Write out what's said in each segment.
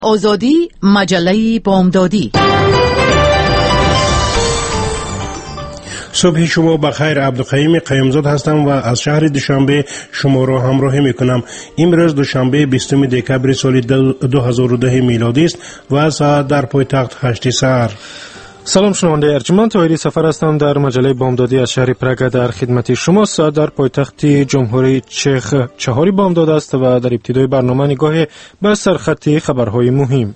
آزادی مجله بامدادی. صبح شما بخیر. عبدالقیوم قیمزاد هستم و از شهر دوشنبه شما را همراهی میکنم. امروز دوشنبه 20 دکبر سال 2010 میلادی است و ساعت در پایتخت 8 سحر. سلام شنونده ارجمند، طاهری سفر هستم در مجله بامدادی از شهر پراگ در خدمت شما. ساعت در پایتخت جمهوری چخ 4 بامداد است و در ابتدای برنامه نگاه به سرخط خبرهای مهم.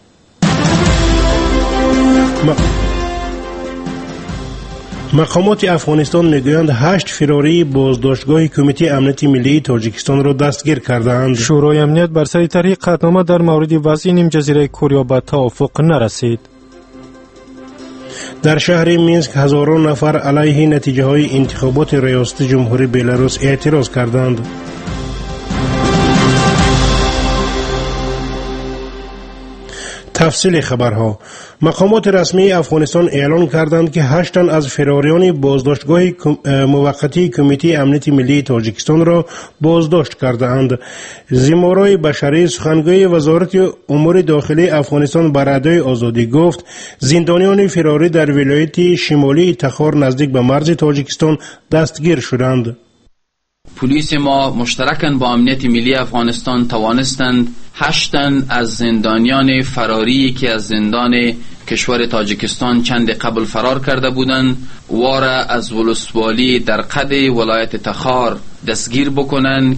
مقامات افغانستان میگویند 8 فراری بازداشتگاه کمیته امنیت ملی تاجیکستان را دستگیر کردند. شورای امنیت بر سر طرح قطعنامه در مورد وضع نیم جزیره کوریا به توافق نرسید. در شهر مینسک هزاران نفر علیه نتیجه های انتخابات ریاست جمهوری بلاروس اعتراض کردند. تفصیل خبرها. مقامات رسمی افغانستان اعلان کردند که 8 تن از فراریان بازداشتگاه موقتی کمیته امنیت ملی تاجیکستان را بازداشت کردند. زیمارای بشری سخنگوی وزارت امور داخلی افغانستان بر ادای آزادی گفت زندانیان فراری در ولایت شمالی تخار نزدیک به مرز تاجیکستان دستگیر شدند. پلیس ما مشترکاً با امنیت ملی افغانستان توانستند 8 تن از زندانیان فراری که از زندان کشور تاجیکستان چند قبل فرار کرده بودند وارا از ولسوالی در قد ولایت تخار دستگیر بکنند.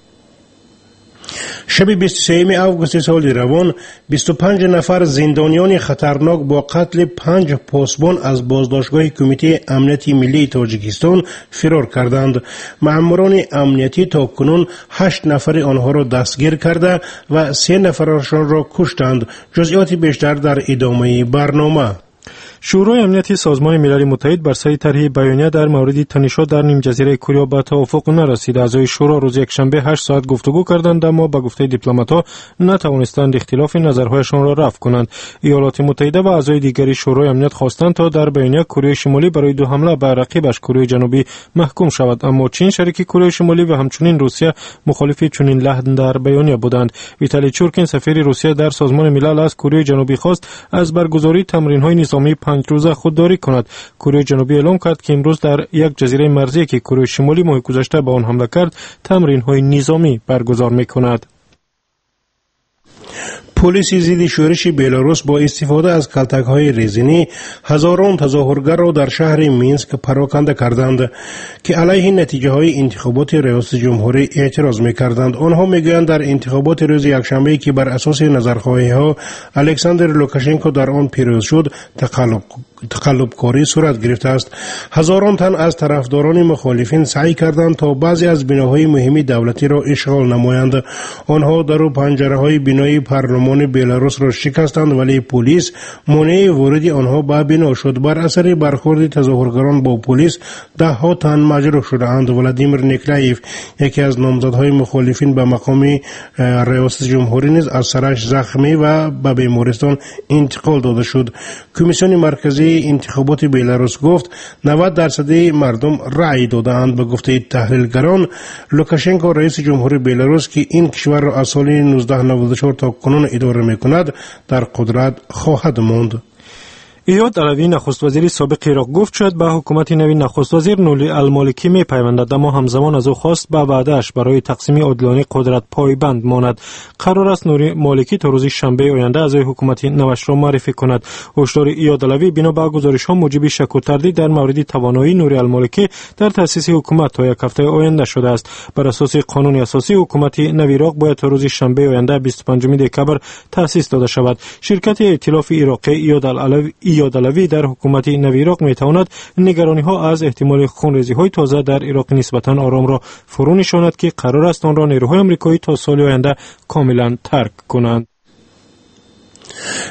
شب 23 اوگوست سال روان 25 نفر زندانیان خطرناک با قتل 5 پاسبان از بازداشتگاه کمیته امنیتی ملی تاجیکستان فرار کردند. مأموران امنیتی تاکنون 8 نفر آنها را دستگیر کرده و 3 نفرشان را کشتند. جزئیات بیشتر در ادامه برنامه. شورای امنیتی سازمان ملل متحد بر سر طرح بیانیه در مورد تنش‌ها در نیم جزیره کوریا به توافق نرسید. اعضای شورا روز یکشنبه 8 ساعت گفتگو کردند اما به گفته دیپلمات‌ها نتوانستند اختلاف نظرهایشان را رفع کنند. ایالات متحده و اعضای دیگری شورای امنیت خواستند تا در بیانیه کره شمالی برای 2 حمله به رقیبش کره جنوبی محکوم شود، اما چین شریک کره شمالی و همچنین روسیه مخالف چنین لحن در بیانیه بودند. ویتالی چورکین سفیر روسیه در سازمان ملل از کره جنوبی خواست از برگزاری تمرین‌های نظامی 5 روزه خودداری کند. کره جنوبی اعلام کرد که امروز در یک جزیره مرزی که کره شمالی ماه گذشته به آن حمله کرد تمرین‌های نظامی برگزار می‌کند. پلیس ضد شورش بلاروس با استفاده از کلتک‌های رزینی هزاران تظاهرگر را در شهر مینسک پراکنده کردند که علیه نتیجه‌های انتخابات ریاست جمهوری اعتراض می‌کردند. آنها می‌گویند در انتخابات روز یکشنبه که بر اساس نظرخواهی‌ها الکساندر لوکاشنکو در آن پیروز شد تقلب‌کاری صورت گرفته است. هزاران تن از طرفداران مخالفین سعی کردند تا بعضی از بناهای مهم دولتی را اشغال نمایند. آنها در و پنجره‌های بنای پارلمان بلاروس را شکستند ولی پلیس مانع ورود آنها به بنا شد. بر اثر برخورد تظاهرگران با پلیس 10 تن مجروح شدند. ولادیمیر نیکلایف یکی از نامزدهای مخالفین به مقام ریاست جمهوری نیز از سرش زخمی و به بیمارستان انتقال داده شد. کمیسیون مرکزی انتخابات بلاروس گفت 90% مردم رأی دادند. به گفته تحلیلگران لوکاشنکو رئیس جمهوری بلاروس که این کشور را از سال 1994 تا کنون اداره می‌کند در قدرت خواهد ماند. ایاد علوی نخست وزیر سابق عراق گفت شاید به حکومت نوین نخست وزیر نوری المالکی میپیوندد، اما همزمان از او خواست به وعده‌اش برای تقسیم عادلانه قدرت پایبند ماند. قرار است نوری مالکی تا روز شنبه آینده اعضای حکومت نوش را معرفی کند. هشدار ایاد علوی بنا به گزارش‌ها موجب شک و تردید در مورد توانایی نوری المالکی در تأسیس حکومت تا یک هفته آینده شده است. بر اساس قانون اساسی حکومت نو عراق باید تا روز شنبه آینده 25 دکبر تأسیس داده شود. شرکت ائتلاف عراقی ایاد علوی در حکومت نو عراق میتواند نگرانی‌ها از احتمال خونریزی‌های تازه در عراق نسبتاً آرام را فرو نشاند که قرار است آن را نیروهای آمریکایی تا سال آینده کاملا ترک کنند.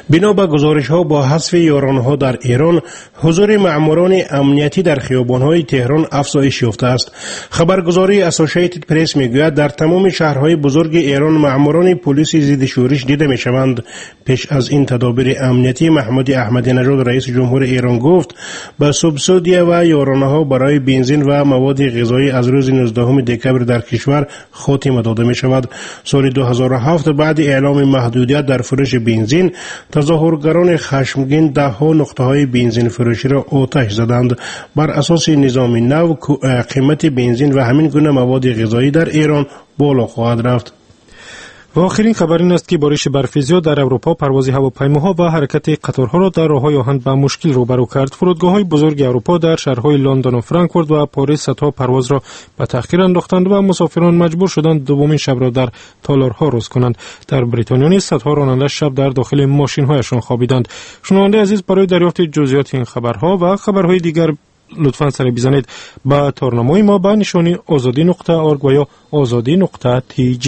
بنا به گزارش ها با حذف یارانه در ایران، حضور مأموران امنیتی در خیابان‌های تهران افزایش یافته است. خبرگزاری اسوسییتد پرس میگوید در تمام شهرهای بزرگ ایران مأموران پلیس ضد شورش دیده میشوند. پیش از این تدابیر امنیتی، محمود احمدی نژاد رئیس جمهور ایران گفت به سوبسیدیا و یارانه ها برای بنزین و مواد غذایی از روز 19 دکمبر در کشور خاتمه داده می شود. سال 2007 بعد اعلام محدودیت در فروش بنزین، تظاهرگران خشمگین ده ها نقطه های بنزین فروشی را آتش زدند. بر اساس نظام نو قیمت بنزین و همین گونه مواد غذایی در ایران بالا خواهد رفت. و آخرین خبر این است که بارش برف زیاد در اروپا پرواز هواپیماها و حرکت قطارها را در راههای آهن به مشکل روبرو کرد. فرودگاه‌های بزرگ اروپا در شهرهای لندن و فرانکفورت و پاریس صدها پرواز را به تأخیر انداختند و مسافران مجبور شدند دومین شب را در تالارها روز کنند. در بریتانیا نیز صدها راننده شب در داخل ماشین‌هایشان خوابیدند. شنونده عزیز، برای دریافت جزئیات این خبرها و خبرهای دیگر لطفاً سر بزنید به تارنمای ما به نشانی azadi.org و یا azadi.tj.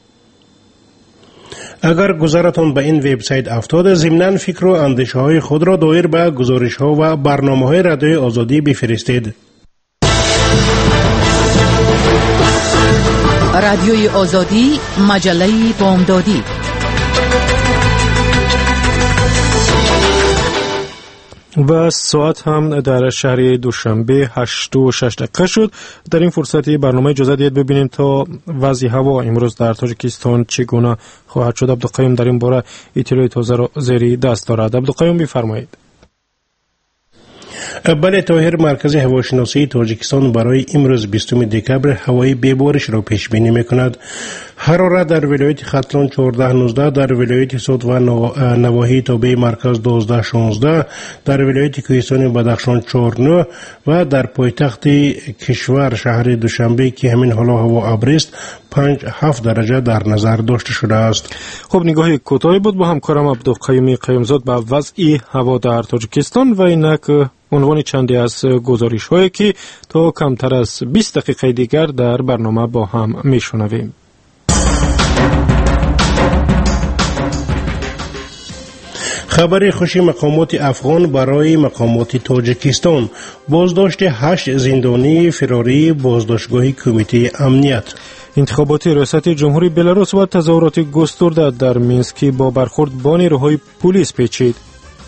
اگر گذرتان به این وبسایت افتاده، ضمناً فکر و اندیشه های خود را دایر به گزارش ها و برنامه های رادیوی آزادی بفرستید. رادیوی آزادی، مجله بامدادی. و ساعت هم در شهر دوشنبه 8:06 شد. در این فرصتی برنامه اجازه دید ببینیم تا وضع هوا امروز در تاجیکستان چگونه خواهد شد. عبدالقیوم در این باره اطلاعات تازه را زیر دست دارد. عبدالقیوم بفرمایید. بله طاهر، مرکز هواشناسی تاجیکستان برای امروز 20 دکمبر هوای بی‌بارش را پیش بینی می‌کند. حرارت در ولایت ختلان 14-19، در ولایت سوت و نواحی تابع مرکز 12-16، در ولایت کوهستان بدخشان 4-9 و در پایتخت کشور شهر دوشنبه که همین حالا هوا ابر است 5-7 درجه در نظر داشته شده است. خب نگاهی کوتاهی بود با همکارم عبدالقیوم قیومزاد به وضع هوا در تاجیکستان و اینک عنوان چندی از گزارش هایی که تا کمتر از 20 دقیقه دیگر در برنامه با هم میشنویم. خبر خوشی مقامات افغان برای مقامات تاجیکستان: بازداشت 8 زندانی فراری بازداشتگاه کمیته امنیت. انتخابات ریاست جمهوری بلاروس و تظاهرات گسترده در مینسک با برخورد با نیروهای پلیس پیچید.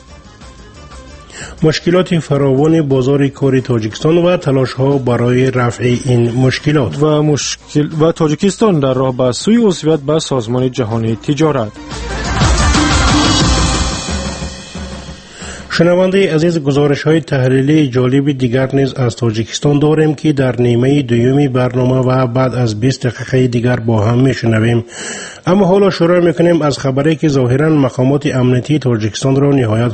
مشکلات فراوان بازار کار تاجیکستان و تلاش ها برای رفع این مشکلات و تاجیکستان در راه به سوی عضویت به سازمان جهانی تجارت. شنونده عزیز، گزارش های تحلیلی جالب دیگر نیز از تاجیکستان داریم که در نیمه دومی برنامه و بعد از 20 دقیقه دیگر با هم میشنویم. اما حالا شروع میکنیم از خبری که ظاهرا مقامات امنیتی تاجیکستان را نهایت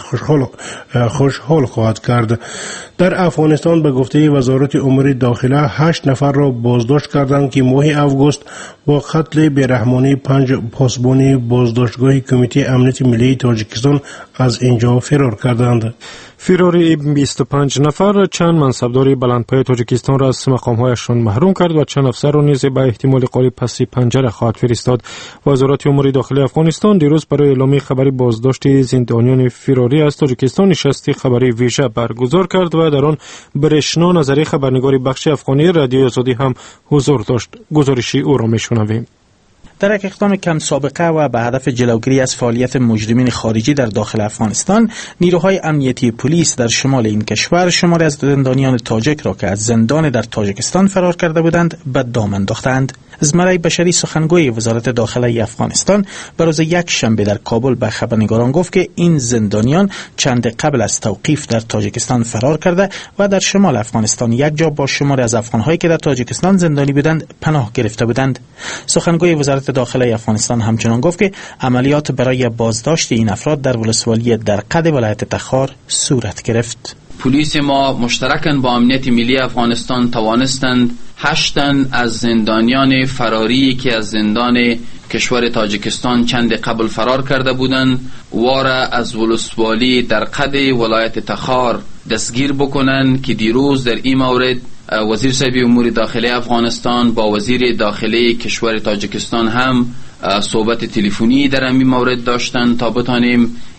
خوشحال خواهد کرد. در افغانستان به گفته وزارت امور داخله 8 نفر را بازداشت کردند که ماه اوگوست با قتل بی‌رحمانه 5 پاسبان بازداشتگاه کمیته امنیت ملی تاجیکستان از اینجا فرار کردند. فراری 25 نفر چند منصبدار بلندپایه تاجیکستان را از مقام‌هایشان محروم کرد و چند افسر را نیز به احتمال قالی پس پنجره خواهد فرستاد. وزارت امور داخلی افغانستان دیروز برای اعلام خبری بازداشت زندانیان فراری از تاجیکستان نشستی خبری ویژه برگزار کرد و در آن برشنا نظری خبرنگار بخش افغانی رادیوی آزادی هم حضور داشت. گزارشی او را میشنویم. در یک اقدام کم سابقه و به هدف جلوگیری از فعالیت مجرمین خارجی در داخل افغانستان، نیروهای امنیتی پلیس در شمال این کشور شماری از زندانیان تاجیک را که از زندان در تاجیکستان فرار کرده بودند به دام انداختند. زمره بشری سخنگوی وزارت داخله افغانستان به روز یک شنبه در کابل به خبرنگاران گفت که این زندانیان چند قبل از توقیف در تاجیکستان فرار کرده و در شمال افغانستان یک جا با شماری از افغان‌هایی که در تاجیکستان زندانی بودند پناه گرفته بودند. سخنگوی وزارت داخله افغانستان همچنان گفت که عملیات برای بازداشت این افراد در ولسوالی درقد ولایت تخار صورت گرفت. پلیس ما مشترکاً با امنیت ملی افغانستان توانستند 8 تن از زندانیان فراری که از زندان کشور تاجیکستان چند قبل فرار کرده بودند وارا از ولسوالی درقد ولایت تخار دستگیر بکنند که دیروز در این مورد وزیر صاحب امور داخلی افغانستان با وزیر داخلی کشور تاجیکستان هم صحبت تلفنی در این مورد داشتند تا بتانیم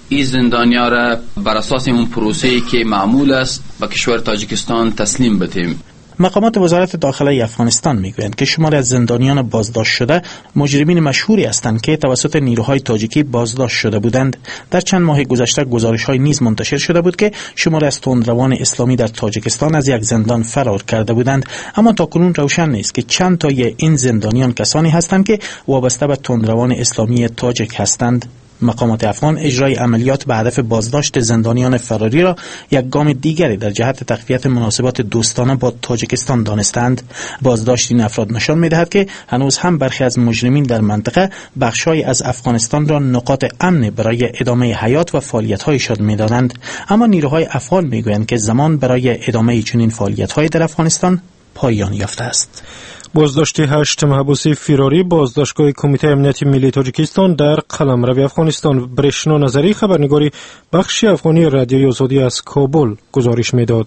این زندانیا را بر اساس اون پروسه‌ای که معمول است به کشور تاجیکستان تسلیم بتیم. مقامات وزارت داخله افغانستان میگویند که شماری از زندانیان بازداشت شده مجرمین مشهوری هستند که توسط نیروهای تاجیکی بازداشت شده بودند. در چند ماه گذشته گزارش‌های نیز منتشر شده بود که شماری از تندروان اسلامی در تاجیکستان از یک زندان فرار کرده بودند، اما تاکنون روشن نیست که چند تای این زندانیان کسانی هستند که وابسته به تندروان اسلامی تاجیک هستند. مقامات افغان اجرای عملیات به هدف بازداشت زندانیان فراری را یک گام دیگری در جهت تقویت مناسبات دوستانه با تاجیکستان دانستند. بازداشت این افراد نشان می‌دهد که هنوز هم برخی از مجرمین در منطقه بخش‌هایی از افغانستان را نقاط امن برای ادامه حیات و فعالیت‌هایشان می‌دانند، اما نیروهای افغان می‌گویند که زمان برای ادامه چنین فعالیت‌های در افغانستان پایان یافته است. بازداشت 8 محبوس فراری بازداشتگاه کمیته امنیتی ملی تاجیکستان در قلمرو افغانستان. برشنا نظری خبرنگاری بخش افغانی رادیوی آزادی از کابل گزارش میداد.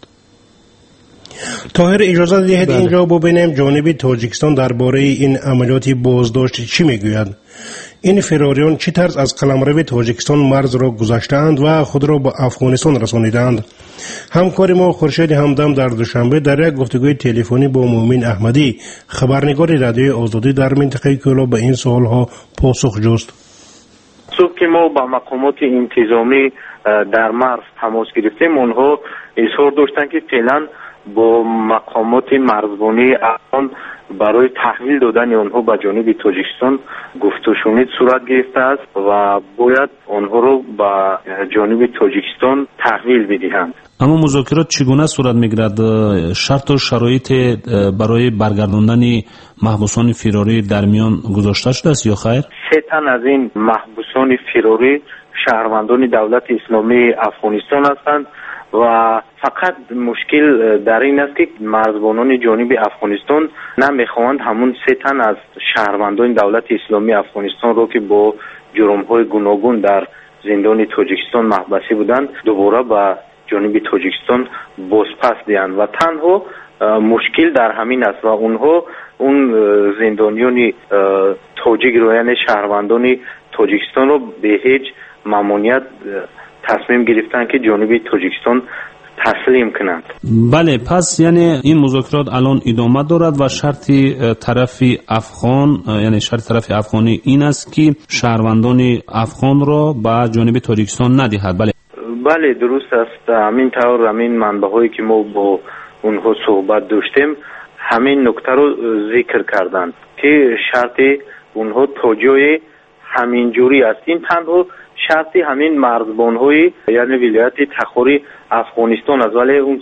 طاهر اجازه دهید اینجا ببینیم جانب تاجیکستان درباره این عملیات بازداشت چی میگوید. این فراریان چه طرز از قلمرو تاجیکستان مرز را گذشتند و خود را به افغانستان رسانیدند؟ همکار ما خورشید همدم در دوشنبه در یک گفتگوی تلفنی با مومن احمدی خبرنگار رادیوی آزادی در منطقه کولا به این سوالها پاسخ جست. صبح که ما با مقامات انتظامی در مرز تماس گرفتیم، اونها اصرار داشتند که فعلا با مقامات مرزبانی افغان برای تحویل دادن آنها به جانب تاجیکستان گفت و شنید صورت گرفته است و باید آنها رو به جانب تاجیکستان تحویل بدهند. اما مذاکرات چگونه صورت میگیرد؟ شرط و شرایط برای برگرداندن محبوسان فراری در میان گذاشته شده است یا خیر؟ 3 تن از این محبوسان فراری شهروندان دولت اسلامی افغانستان هستند و فقط مشکل در این است که مرزبانان جانب افغانستان نمیخواهند همون 3 تن از شهروندان دولت اسلامی افغانستان رو که با جرم‌های گوناگون در زندان تاجیکستان محبوس بودند دوباره به جانب تاجیکستان بازپس دهند و تنها مشکل در همین است و اونها اون زندانیان تاجیک رو یعنی شهروندان تاجیکستان رو به هیچ ممنوعیت تصمیم گرفتن که جانب تاجیکستان تسلیم کنند. بله، پس یعنی این مذاکرات الان ادامه دارد و شرط طرف افغان یعنی شرط طرف افغانی این است که شهروندان افغان را به جانب تاجیکستان ندهد. بله درست است. همین طور همین منبع‌هایی که ما با اونها صحبت داشتیم همین نکته رو ذکر کردند که شرط اونها توجیه همین جوری است. این تنها شرطی همین مرزبان‌های یعنی ولایت تخاری افغانستان است، ولی اون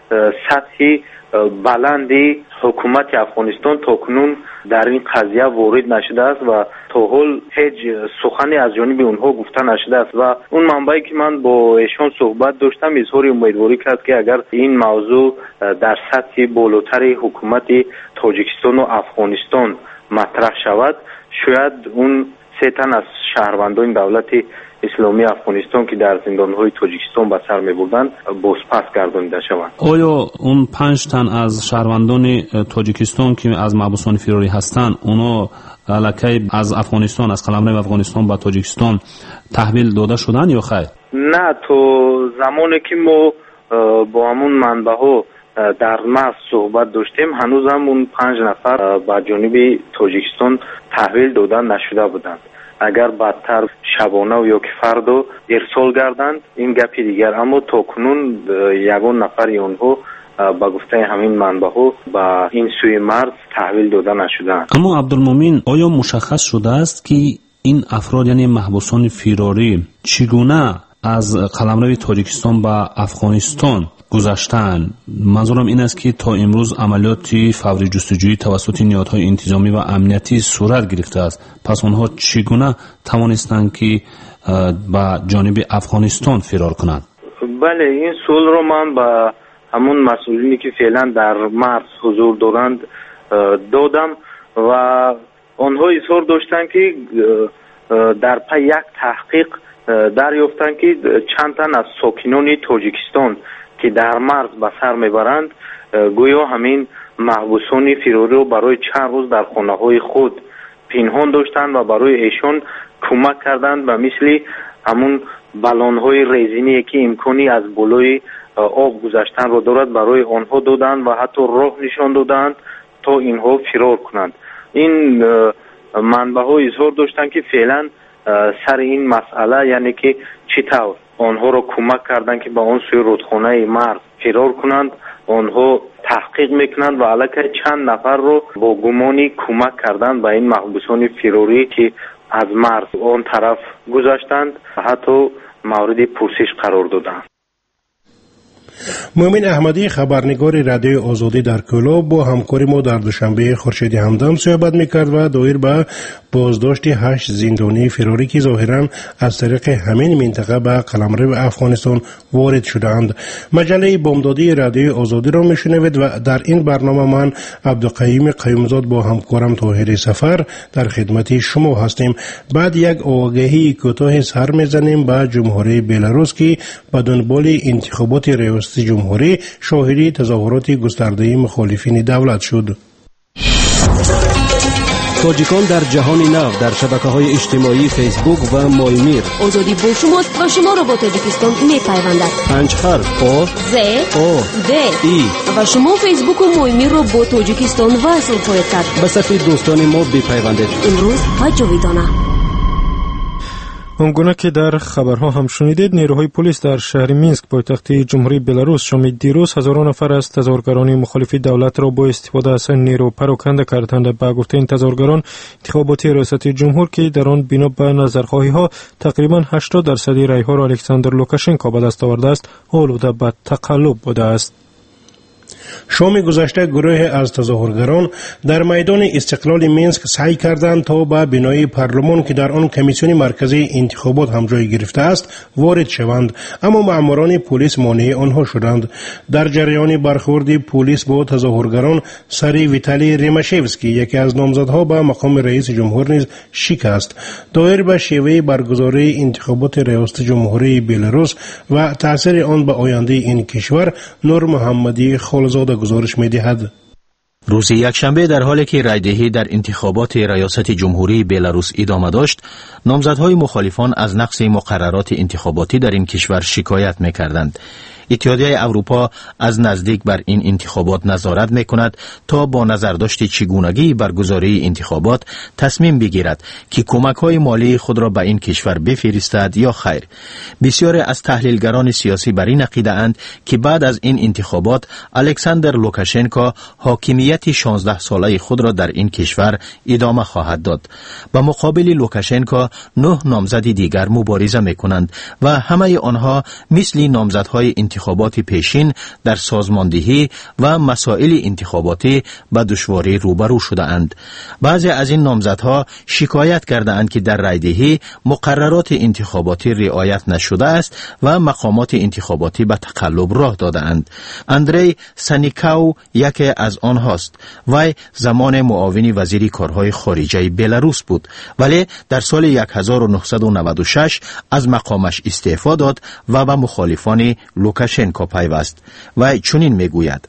سطح بلندی حکومت افغانستان تاکنون در این قضیه وارد نشده است و تا حال هیچ سخنی از جانب اونها گفته نشده است و اون منبعی که من با ایشان صحبت داشتم اظهار امیدواری کرد که اگر این موضوع در سطح بالاتر حکومت تاجیکستان و افغانستان مطرح شود شاید اون 3 تن از شهروندان دولت اسلامی افغانستان که در زندان‌های تاجیکستان به سر می‌بردند بازپس گردانیده شوند. آیا اون 5 تن از شهروندان تاجیکستان که از محبوسان فراری هستند اونا الکی از افغانستان از قلمرو افغانستان به تاجیکستان تحویل داده شدن یا خیر؟ نه، تو زمانی که ما با همون منبع‌ها در مرز صحبت داشتیم هنوز هم اون 5 نفر به جانب تاجیکستان تحویل دادن نشده بودند. اگر بعدتر شبانه و یا که فردا ارسال گردند این گپی دیگر، اما تاکنون یگان نفر اونها با گفته همین منبع‌ها با این سوی مرز تحویل داده نشدند. اما عبدالمومن آیا مشخص شده است که این افراد یعنی محبوسان فراری چگونه از قلمرو تاجیکستان به افغانستان گذشتن؟ منظورم این است که تا امروز عملیاتی فوری جستجویی توسط نهادهای انتظامی و امنیتی صورت گرفته است، پس آنها چگونه توانستند که به جانب افغانستان فرار کنند؟ بله، این سوال رو من به همون مسئولینی که فعلا در مرز حضور دارند دادم و آنها اظهار داشتند که در پی یک تحقیق دریافتند که چند تن از ساکنان تاجیکستان که در مرز به سر میبرند گویا همین محبوسان فراری رو برای چند روز در خانه‌های خود پنهان داشتند و برای ایشان کمک کردند و مثل همون بالون‌های رزینی که امکانی از بالای آب گذشتن رو دارد برای آنها دادند و حتی راه نشان دادند تا اینها فرار کنند. این منبع‌ها اظهار داشتند که فعلا سر این مسئله، یعنی که چطور آنها را کمک کردند که به اون سوی رودخانه مرز فرار کنند، آنها تحقیق میکنند و علاوه چند نفر رو با گمانی کمک کردند به این محبوسان فراری که از مرز اون طرف گذشتند حتی مورد پرسش قرار دادند. مومن احمدی خبرنگار رادیوی آزادی در کلاب با همکار ما در دوشنبه خورشید همدم صحبت میکرد و دایر به بازداشت 8 زندانی فراری که ظاهرا از طریق همین منطقه به قلمرو افغانستان وارد شدند. مجله بامدادی رادیوی آزادی را میشنوید و در این برنامه من عبدالقیوم قیومزاد با همکارم طاهر سفر در خدمت شما هستیم. بعد یک آگهی کوتاه سر میزنیم به جمهوری بلاروس که به دنبال انتخابات ریاست جمهوری شاهد تظاهرات گسترده مخالفین دولت شد. تاجیکان در جهان نو در شبکه‌های اجتماعی فیسبوک و مایمیر. آزادی با شماست و شما را با تاجیکستان می‌پیوندد. 5 حرف آ ز آ د ای و شما فیسبوک و مایمیر را با تاجیکستان وصل خواهید کرد. به صفحه دوستان ما بپیوندید. امروز و جاویدانه. آنگونه که در خبرها هم شنیدید، نیروهای پلیس در شهر مینسک پایتخت جمهوری بلاروس شام دیروز هزاران نفر از تظاهرگران مخالف دولت را با استفاده از نیرو پراکنده کردند. به گفته این تظاهرگران، انتخابات ریاست جمهور که در آن بنا به نظرخواهی ها تقریبا 80% رای ها را الکساندر لوکاشنکو به دست آورده است، آلوده به تقلب بوده است. شام گذشته گروه از تظاهرگران در میدان استقلال مینسک سعی کردند تا به بنای پارلمان که در آن کمیسیون مرکزی انتخابات هم جای گرفته است وارد شوند، اما ماموران پلیس مانع آنها شدند. در جریان برخورد پلیس با تظاهرگران، سری ویتالی ریماشوسکی یکی از نامزدها به مقام رئیس جمهور نیز شکست. دایر به شیوه برگزاری انتخابات ریاست جمهوری بلاروس و تاثیر آن به آینده این کشور، نور محمدی خالزاده گزارش می‌دهد. روز یکشنبه در حالی که رایدهی در انتخابات ریاست جمهوری بلاروس ادامه داشت، نامزدهای مخالفان از نقض مقررات انتخاباتی در این کشور شکایت می‌کردند. اتحادیه اروپا از نزدیک بر این انتخابات نظارت می‌کند تا با نظرداشت چگونگی برگزاری انتخابات تصمیم بگیرد که کمک‌های مالی خود را به این کشور بفرستد یا خیر. بسیاری از تحلیلگران سیاسی بر این عقیده‌اند که بعد از این انتخابات الکساندر لوکاشنکو حاکمیت 16 ساله خود را در این کشور ادامه خواهد داد. به مقابل لوکاشنکو 9 نامزد دیگر مبارزه می‌کنند و همه آنها مثل نامزدهای انتخابات پیشین در سازماندهی و مسائل انتخاباتی به دشواری روبرو شده اند. بعضی از این نامزدها شکایت کرده اند که در رایدهی مقررات انتخاباتی رعایت نشده است و مقامات انتخاباتی به تقلب راه داده اند. اندری سانیکاو یکی از آنهاست. وی زمان معاون وزیر کارهای خارجه بلاروس بود، ولی در سال 1996 از مقامش استعفا داد و به مخالفان لوکاشنکو پیوست و چنین میگوید: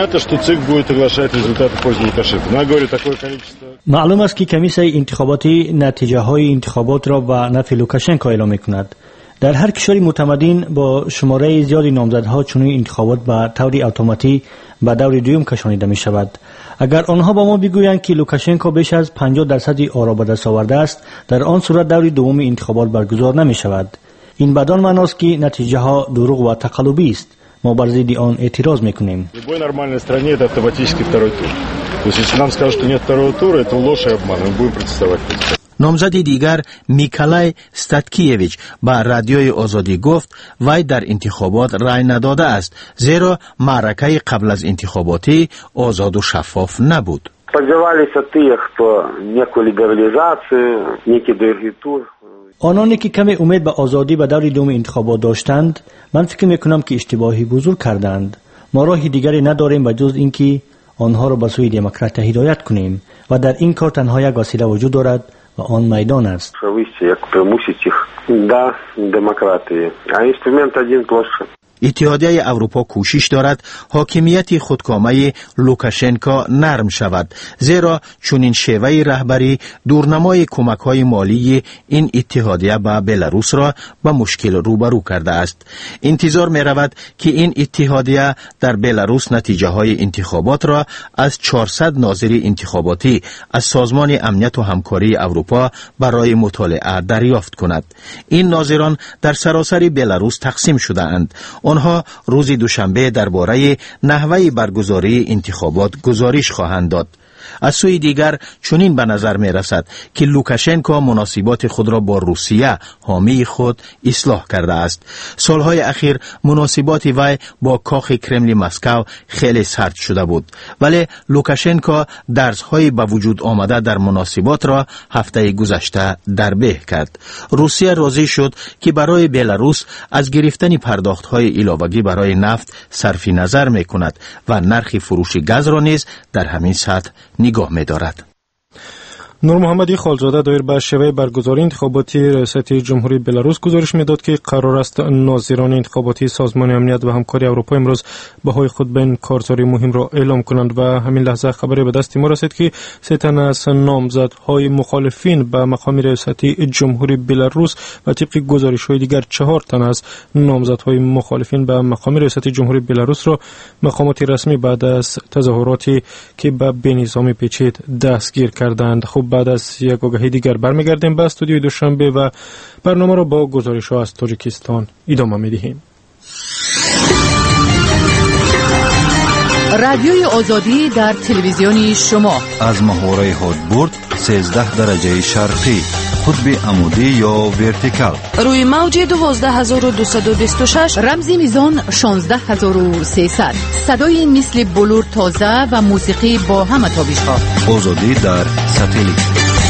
معلوم است که کمیسیون انتخاباتی نتیجه های انتخابات را به نفع لوکاشنکو اعلام می‌کند. در هر کشوری متمدن با شماره زیادی نامزدها چنین انتخابات به طور اتوماتیک به دور دوم کشانیده می شود. اگر آنها با ما بگویند که لوکاشنکو بیش از 50% آرا به دست آورده است، در آن صورت دور دوم انتخابات برگزار نمی شود. این بدان معناست که نتیجه ها دروغ و تقلبی است. ما بر ضد آن اعتراض میکنیم. نامزد دیگر میکالای ستاتکیویچ با رادیوی آزادی گفت وی در انتخابات رای نداده است، زیرا معرکه قبل از انتخاباتی آزاد و شفاف نبود. آنانی که کمی امید به آزادی به دور دوم انتخابات داشتند، من فکر میکنم که اشتباهی بزرگ کردند. ما راه دیگری نداریم به جز اینکه آنها را به سوی دموکراسی هدایت کنیم و در این کار تنها یک وسیله وجود دارد و آن میدان است. اتحادیه اروپا کوشش دارد حاکمیت خودکامه لوکاشنکو نرم شود، زیرا چنین شیوه رهبری دورنمای کمک‌های مالی این اتحادیه به بلاروس را به مشکل روبرو کرده است. انتظار می‌رود که این اتحادیه در بلاروس نتیجه‌های انتخابات را از 400 ناظر انتخاباتی از سازمان امنیت و همکاری اروپا برای مطالعه دریافت کند. این ناظران در سراسر بلاروس تقسیم شده اند. آنها روز دوشنبه درباره نحوه برگزاری انتخابات گزارش خواهند داد. از سوی دیگر چنین به نظر می رسد که لوکاشنکو مناسبات خود را با روسیه حامی خود اصلاح کرده است. سالهای اخیر مناسبات وی با کاخ کرملین مسکو خیلی سرد شده بود، ولی لوکاشنکو درس‌های به وجود آمده در مناسبات را هفته گذشته دربه کرد. روسیه راضی شد که برای بلاروس از گرفتن پرداخت‌های علاوه‌ای برای نفت صرف نظر می کند و نرخ فروش گاز را نیز در همین سطح نگاه می دارد. نور محمدی خالزاده دایر به شیوه برگزاری انتخاباتی ریاست جمهوری بلاروس گزارش میداد که قرار است ناظران انتخاباتی سازمان امنیت و همکاری اروپا امروز بهای خود به این کارزاری مهم را اعلام کنند و همین لحظه خبری به دست ما رسید که 3 تن از نامزدهای مخالفین به مقام ریاست جمهوری بلاروس و طبق گزارش‌های دیگر 4 تن از نامزدهای مخالفین به مقام ریاست جمهوری بلاروس را مقامات رسمی بعد از تظاهراتی که به بنظامی پیچید دستگیر کردند. خب بعد از یک آگهی دیگر برمیگردیم به استودیوی دوشنبه و برنامه را با گزارش‌ها از تاجیکستان ادامه می‌دهیم. رادیوی آزادی در تلویزیون شما از محوره هادبورد 13 درجه شرقی، قطب عمودی یا ورتیکال، روی موج 12226، رمزی میزان 16300، صدای مثل بلور تازه و موسیقی با همه تابش‌ها. آزادی در ساتلیت.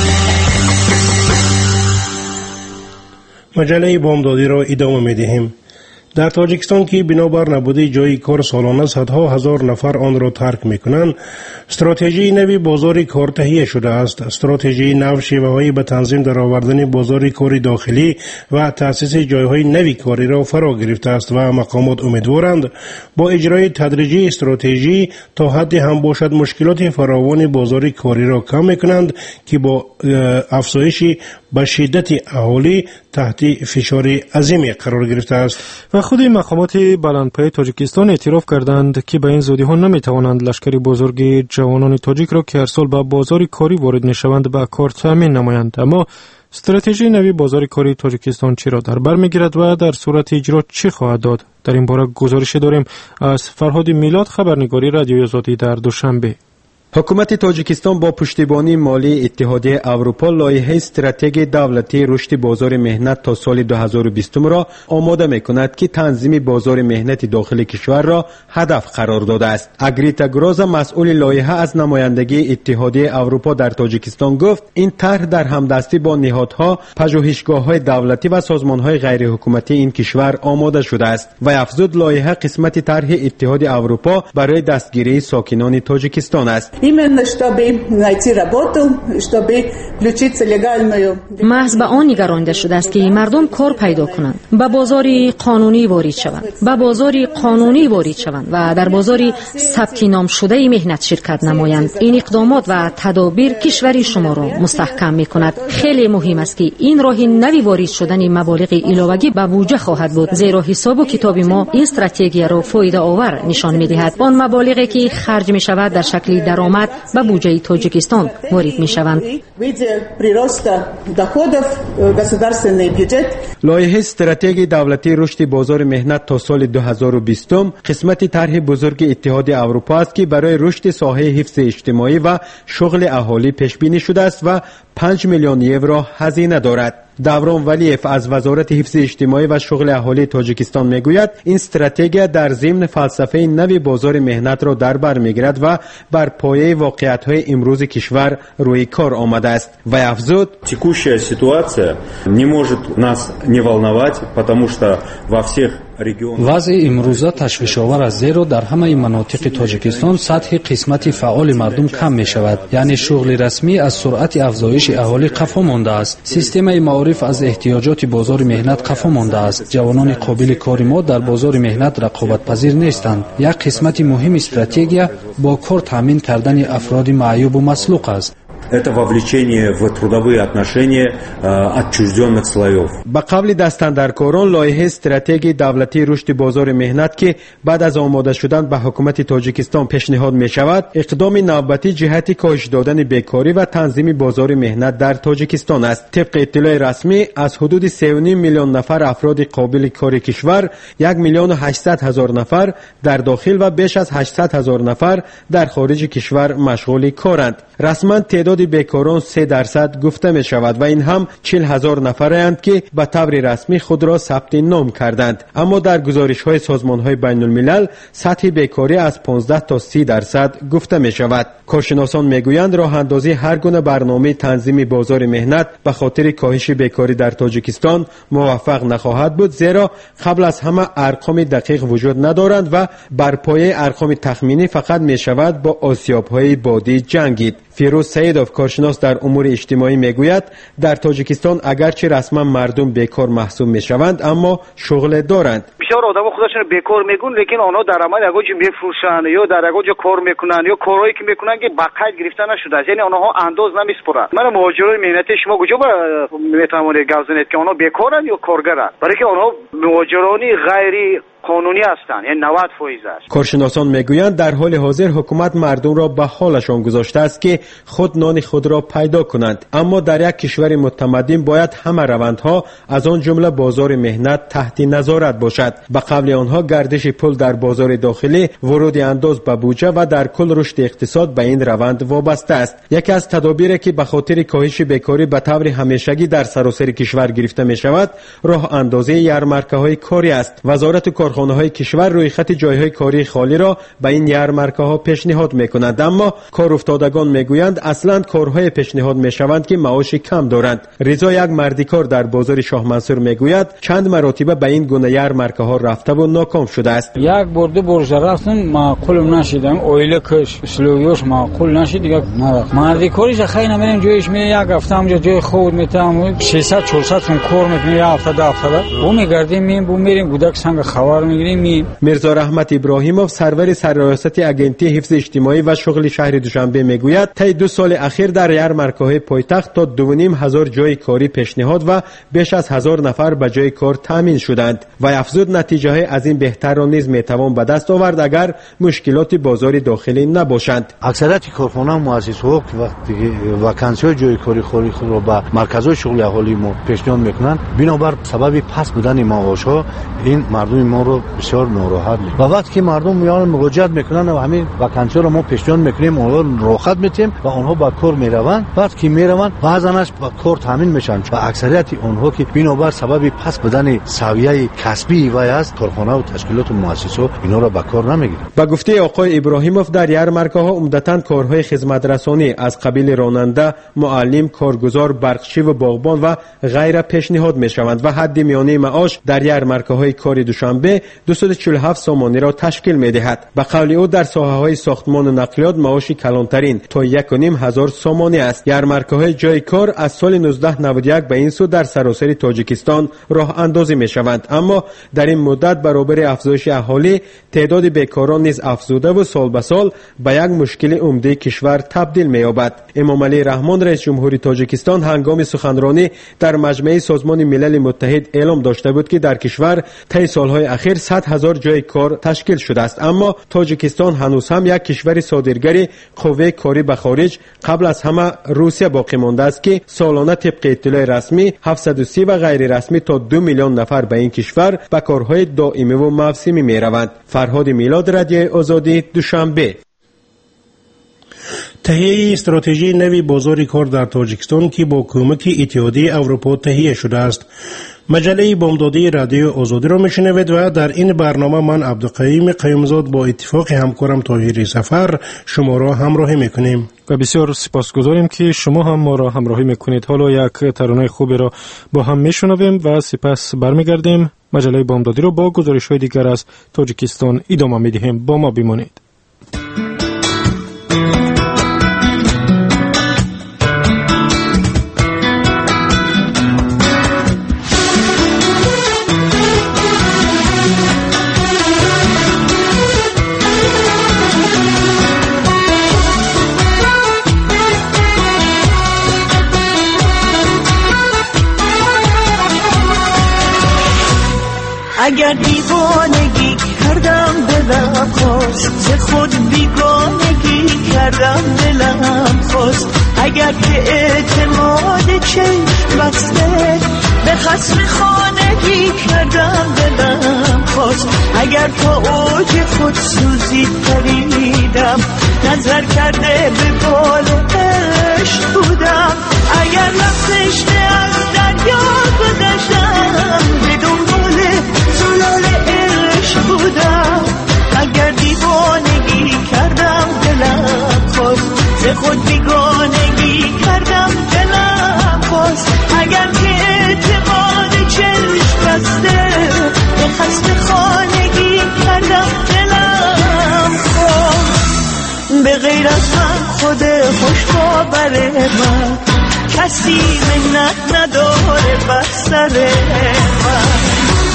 مجله بامدادی را ادامه می‌دهیم. در تاجیکستان که بنابر نبوده جای کار سالانه صدها هزار نفر آن را ترک می‌کنند، استراتژی نوی بازار کار تهیه شده است. استراتژی نو شیوه‌های به تنظیم درآوردن بازار کار داخلی و تأسیس جایهای نوی کاری را فرا گرفته است و مقامات امیدوارند با اجرای تدریجی استراتژی تا حدی هم باشد مشکلات فراوان بازار کاری را کم می‌کنند که با افزایش به شدت اهالی تحت فشار عظیمی قرار گرفته است. و خود مقامات بلندپایه تاجیکستان اعتراف کردند که به این زودی ها نمیتوانند لشکری بزرگ جوانان تاجیک را که هر سال به بازار کاری وارد میشوند به کار تامین نمایند. اما استراتژی نوی بازار کاری تاجیکستان چی را در بر میگیرد و در صورت اجرا چی خواهد داد؟ در این باره گزارش داریم از فرهاد میلاد، خبرنگاری رادیوی آزادی در دوشنبه. حکومت تاجیکستان با پشتیبانی مالی اتحادیه اروپا لایحه استراتژی دولتی رشد بازار مهنت تا سال 2020 را آماده می‌کند که تنظیم بازار مهنت داخل کشور را هدف قرار داده است. اگریتا گرازا مسئول لایحه از نمایندگی اتحادیه اروپا در تاجیکستان گفت این طرح در همدستی با نهادها، پژوهشگاه‌های دولتی و سازمان‌های غیر حکومتی این کشور آماده شده است و افزود لایحه قسمت طرح اتحاد اروپا برای دستگیری ساکنان تاجیکستان است. محض به آن نگرانده شده است که مردم کار پیدا کنند، به بازار قانونی وارد شوند و در بازار ثبت نام شده مهنت شرکت نمایند. این اقدامات و تدابیر کشور شما را مستحکم می‌کند. خیلی مهم است که این راه نوی وارد شدن مبالغ علاوه‌ای به بودجه خواهد بود، زیرا حساب و کتاب ما این استراتژی را فایده آور نشان می‌دهد. آن مبالغی که خرج می‌شود در شکل درآمد به بودجه تاجیکستان وارد می‌شوند. لایحه استراتژی دولتی رشد بازار مهنت تا سال 2020 قسمت طرح بزرگ اتحاد اروپا است که برای رشد ساحه حفظ اجتماعی و شغل اهالی پیش بینی شده است و 5 میلیون یورو هزینه دارد. دوران ولیف از وزارت حفظ اجتماعی و شغل اهالی تاجیکستان میگوید این استراتژی در ضمن فلسفه نوی بازار مهنت را در بر میگیرد و بر پایه واقعیت‌های امروز کشور روی کار آمده است و افزود текущая ситуация не может нас не волновать, потому что во всех وضع امروزه تشویش‌آور است، زیرا در همه مناطق تاجیکستان سطح قسمت فعال مردم کم می شود. یعنی شغل رسمی از سرعت افزایش اهالی قفا مانده است. سیستم معارف از احتیاجات بازار مهنت قفا مانده است. جوانان قابل کار ما در بازار مهنت رقابت پذیر نیستند. یک قسمت مهم استراتژی با کار تامین کردن افراد معیوب و مسلوق است. Это вовлечение в трудовые отношения отчужденных слоев. با قبل دستاندرکاران لایحه استراتژی دولتی رشد بازار مهنت که بعد از آماده شدن به حکومت تاجیکستان پیشنهاد می شود، اقدام نوبتی جهت کاهش دادن بیکاری و تنظیم بازار مهنت در تاجیکستان است. طبق اطلاع رسمی از حدود 3.5 میلیون نفر افراد قابل کار کشور، 1,800,000 نفر در داخل و بیش از 800,000 نفر در خارج کشور مشغول کارند. رسما تعداد بیکاران 3% گفته می شود و این هم 40,000 نفرند که به طور رسمی خود را ثبت نام کردند. اما در گزارش های سازمان های بین الملل سطح بیکاری از 15 تا 30% گفته می شود. کارشناسان می گویند راه اندازی هر گونه برنامه تنظیم بازار مهنت به خاطر کاهش بیکاری در تاجیکستان موفق نخواهد بود، زیرا قبل از همه ارقام دقیق وجود ندارند و بر پایه ارقام تخمینی فقط می شود با آسیاب های بادی جنگید. فیروز سیدوف کارشناس در امور اجتماعی میگوید در تاجیکستان اگرچه رسما مردم بیکار محسوب میشوند اما شغل دارند. بسیار آدما خودشون بیکار میگن، لیکن آنها درآمد اگه میفروشن یا در اگه کار میکنن یا کارهایی که میکنن که بقید گرفته نشده است، یعنی آنها انداز نمیسپرند. من مهاجرای مهنتی شما کجا میتوانید گزینید که آنها بیکارن یا کارگرن؟ برای که آنها مهاجرانی غیری قانونی هستند، یعنی 90% است. کارشناسان میگویند در حال حاضر حکومت مردم را به حالشان گذاشته است که خود نان خود را پیدا کنند، اما در یک کشور متمدن باید همه روندها از آن جمله بازار مهنت تحت نظارت باشد. به قبل آنها گردش پول در بازار داخلی، ورود انداز به بودجه و در کل رشد اقتصاد به این روند وابسته است. یکی از تدابیری که به خاطر کاهش بیکاری به طور همیشگی در سراسر کشور گرفته می شود راه اندازی یارمارکه‌های کاری است. وزارت کارخانه‌های کشور روی خط جایهای کاری خالی را به این یارمارکه‌ها پیشنهاد می‌کند، اما کارافتادگان می‌گویند اصلاً کارهای پیشنهاد می‌شوند که معاش کم دارند. رضا یک مردکار در بازار شاه منصور می‌گوید چند مرتبه به این گونه یارمارکه‌ها رفته و ناکام شده است. یک برده برجا رفتم معقول نشدم، اویل کش سلویوش معقول نشد دیگه نرفت. مردکاریش خیلی نمیرم جایش می یک هفته اونجا جای خود میتام 600 400 سون کار میکنیم، یک هفته دو هفته بو میگردیم میریم گودک سنگ خبر میگیریم. میرزا رحمت ابراهیموف سرور سرریاست اگنتی حفظ اجتماعی و شغل شهر دوشنبه میگوید طی 2 سال اخیر در یارمارکه‌های پایتخت تا 2,500 جای کاری پیشنهاد و بیش از 1000 نفر به جای کار تامین شدند و افزود نتیجه های از این بهتر را نیز میتوان به دست آورد اگر مشکلات بازار داخلی نباشند. اکثریت کارخانه‌ها مؤسسه‌ها که وقتی واکانسی جای کاری خود را به مرکزهای شغل اهالی ما پیشنهاد میکنند، بنابر سبب پس بودن معاش‌ها این مردم ما رو بسیار ناراحت می‌کنه. و وقتی که مردم میان مراجعت میکنن و همین واکانسی را ما پیشنهاد میکنیم، اونها راحت میتیم و آنها با کار میروند. بعد که میروند بعضنش با کار تامین میشن و اکثریت اونها که بنابر سبب پس بودن سویه کسبی و از کارخانه و تشکیلات و مؤسسات اینا را به کار نمیگیرند. با گفته آقای ابراهیموف در یارمارکه‌ها عمدتاً کارهای خدمت رسانی از قبیل راننده، معلم، کارگزار، برقچی و باغبان و غیره پیشنهاد میشوند و حد میانه معاش در یارمارکه‌های کار دوشنبه 247 سومانی را تشکیل میدهد. به قول او در ساحه‌های ساختمان و نقلیات معاش کلانترین تا 1,500 سومانی است. یارمارکه‌های جای کار از سال 1991 به این سو در سراسر تاجیکستان راه اندازی میشوند، اما در این مدت برابر افزایش اهالی تعداد بیکاران نیز افزوده و سال به سال به یک مشکل عمده کشور تبدیل می‌یابد. امام علی رحمان رئیس جمهوری تاجیکستان هنگام سخنرانی در مجمع سازمان ملل متحد اعلام داشته بود که در کشور طی سالهای اخیر 100,000 جای کار تشکیل شده است، اما تاجیکستان هنوز هم یک کشور صادرگر قوه کاری به خارج قبل از همه روسیه باقی مانده است که سالانه طبق اطلاع رسمی 730 و غیر رسمی تا 2 میلیون نفر به این کشور به کارهای دائمی و موسمی میروند. فرهاد میلاد، رادیو آزادی، دوشنبه. تهیه استراتژی نوی بازار کار در تاجیکستان که با کمک اتحادیه اروپا تهیه شده است. مجله بامدادی رادیو آزادی را میشنوید و در این برنامه من عبدالقیوم قیومزاد با اتفاق همکارم طاهری سفر شما را همراهی میکنیم و بسیار سپاسگزاریم که شما هم ما را همراهی میکنید. حالا یک ترانه خوبی را با هم میشنویم و سپس برمیگردیم. مجله بامدادی را با گزارش های دیگر از تاجیکستان ادامه میدهیم. با ما بمانید. اگر دیوانگی کردم دلم خواست، ز خود بیگانگی کردم دلم خواست. اگر که اعتماد چشم بسته به خصم خانگی کردم دلم خواست. اگر تا اوج خود سوزی پریدم نظر کرده به بال عشق بودم. اگر لفتشته از دریا گذشتم به دنبال زلال عشق بودم. اگر دیوانگی کردم دلم خواست، ز خود بیگانگی کردم دلم خواست. اگر که اعتماد چشم بسته به خصم خانگی کردم دلم خواست. به غیر از من خود خوشباور من کسی منت نداره بر سر من.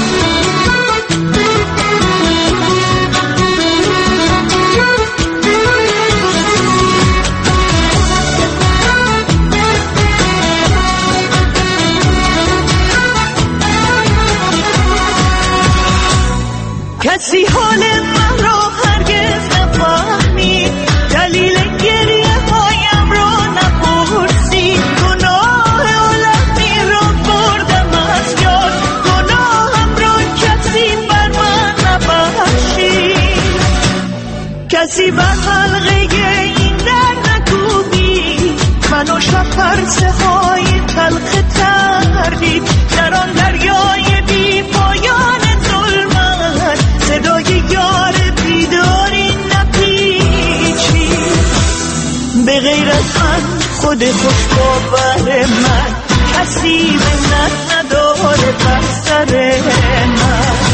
کسی حال من را هرگز نفهمید، دلیل گریه هایم را نپرسید. گناه عالمی را بردم از یاد، گناهم را کسی بر من نبخشید. کسی بر حلقه این در نکوبید، من و شپرسه های تلخ تردید. در آن دریای بی پایان صدای یار بیداری نپیچی. به غیر از من خود خوشباور من کسی منت نداره بر سر من.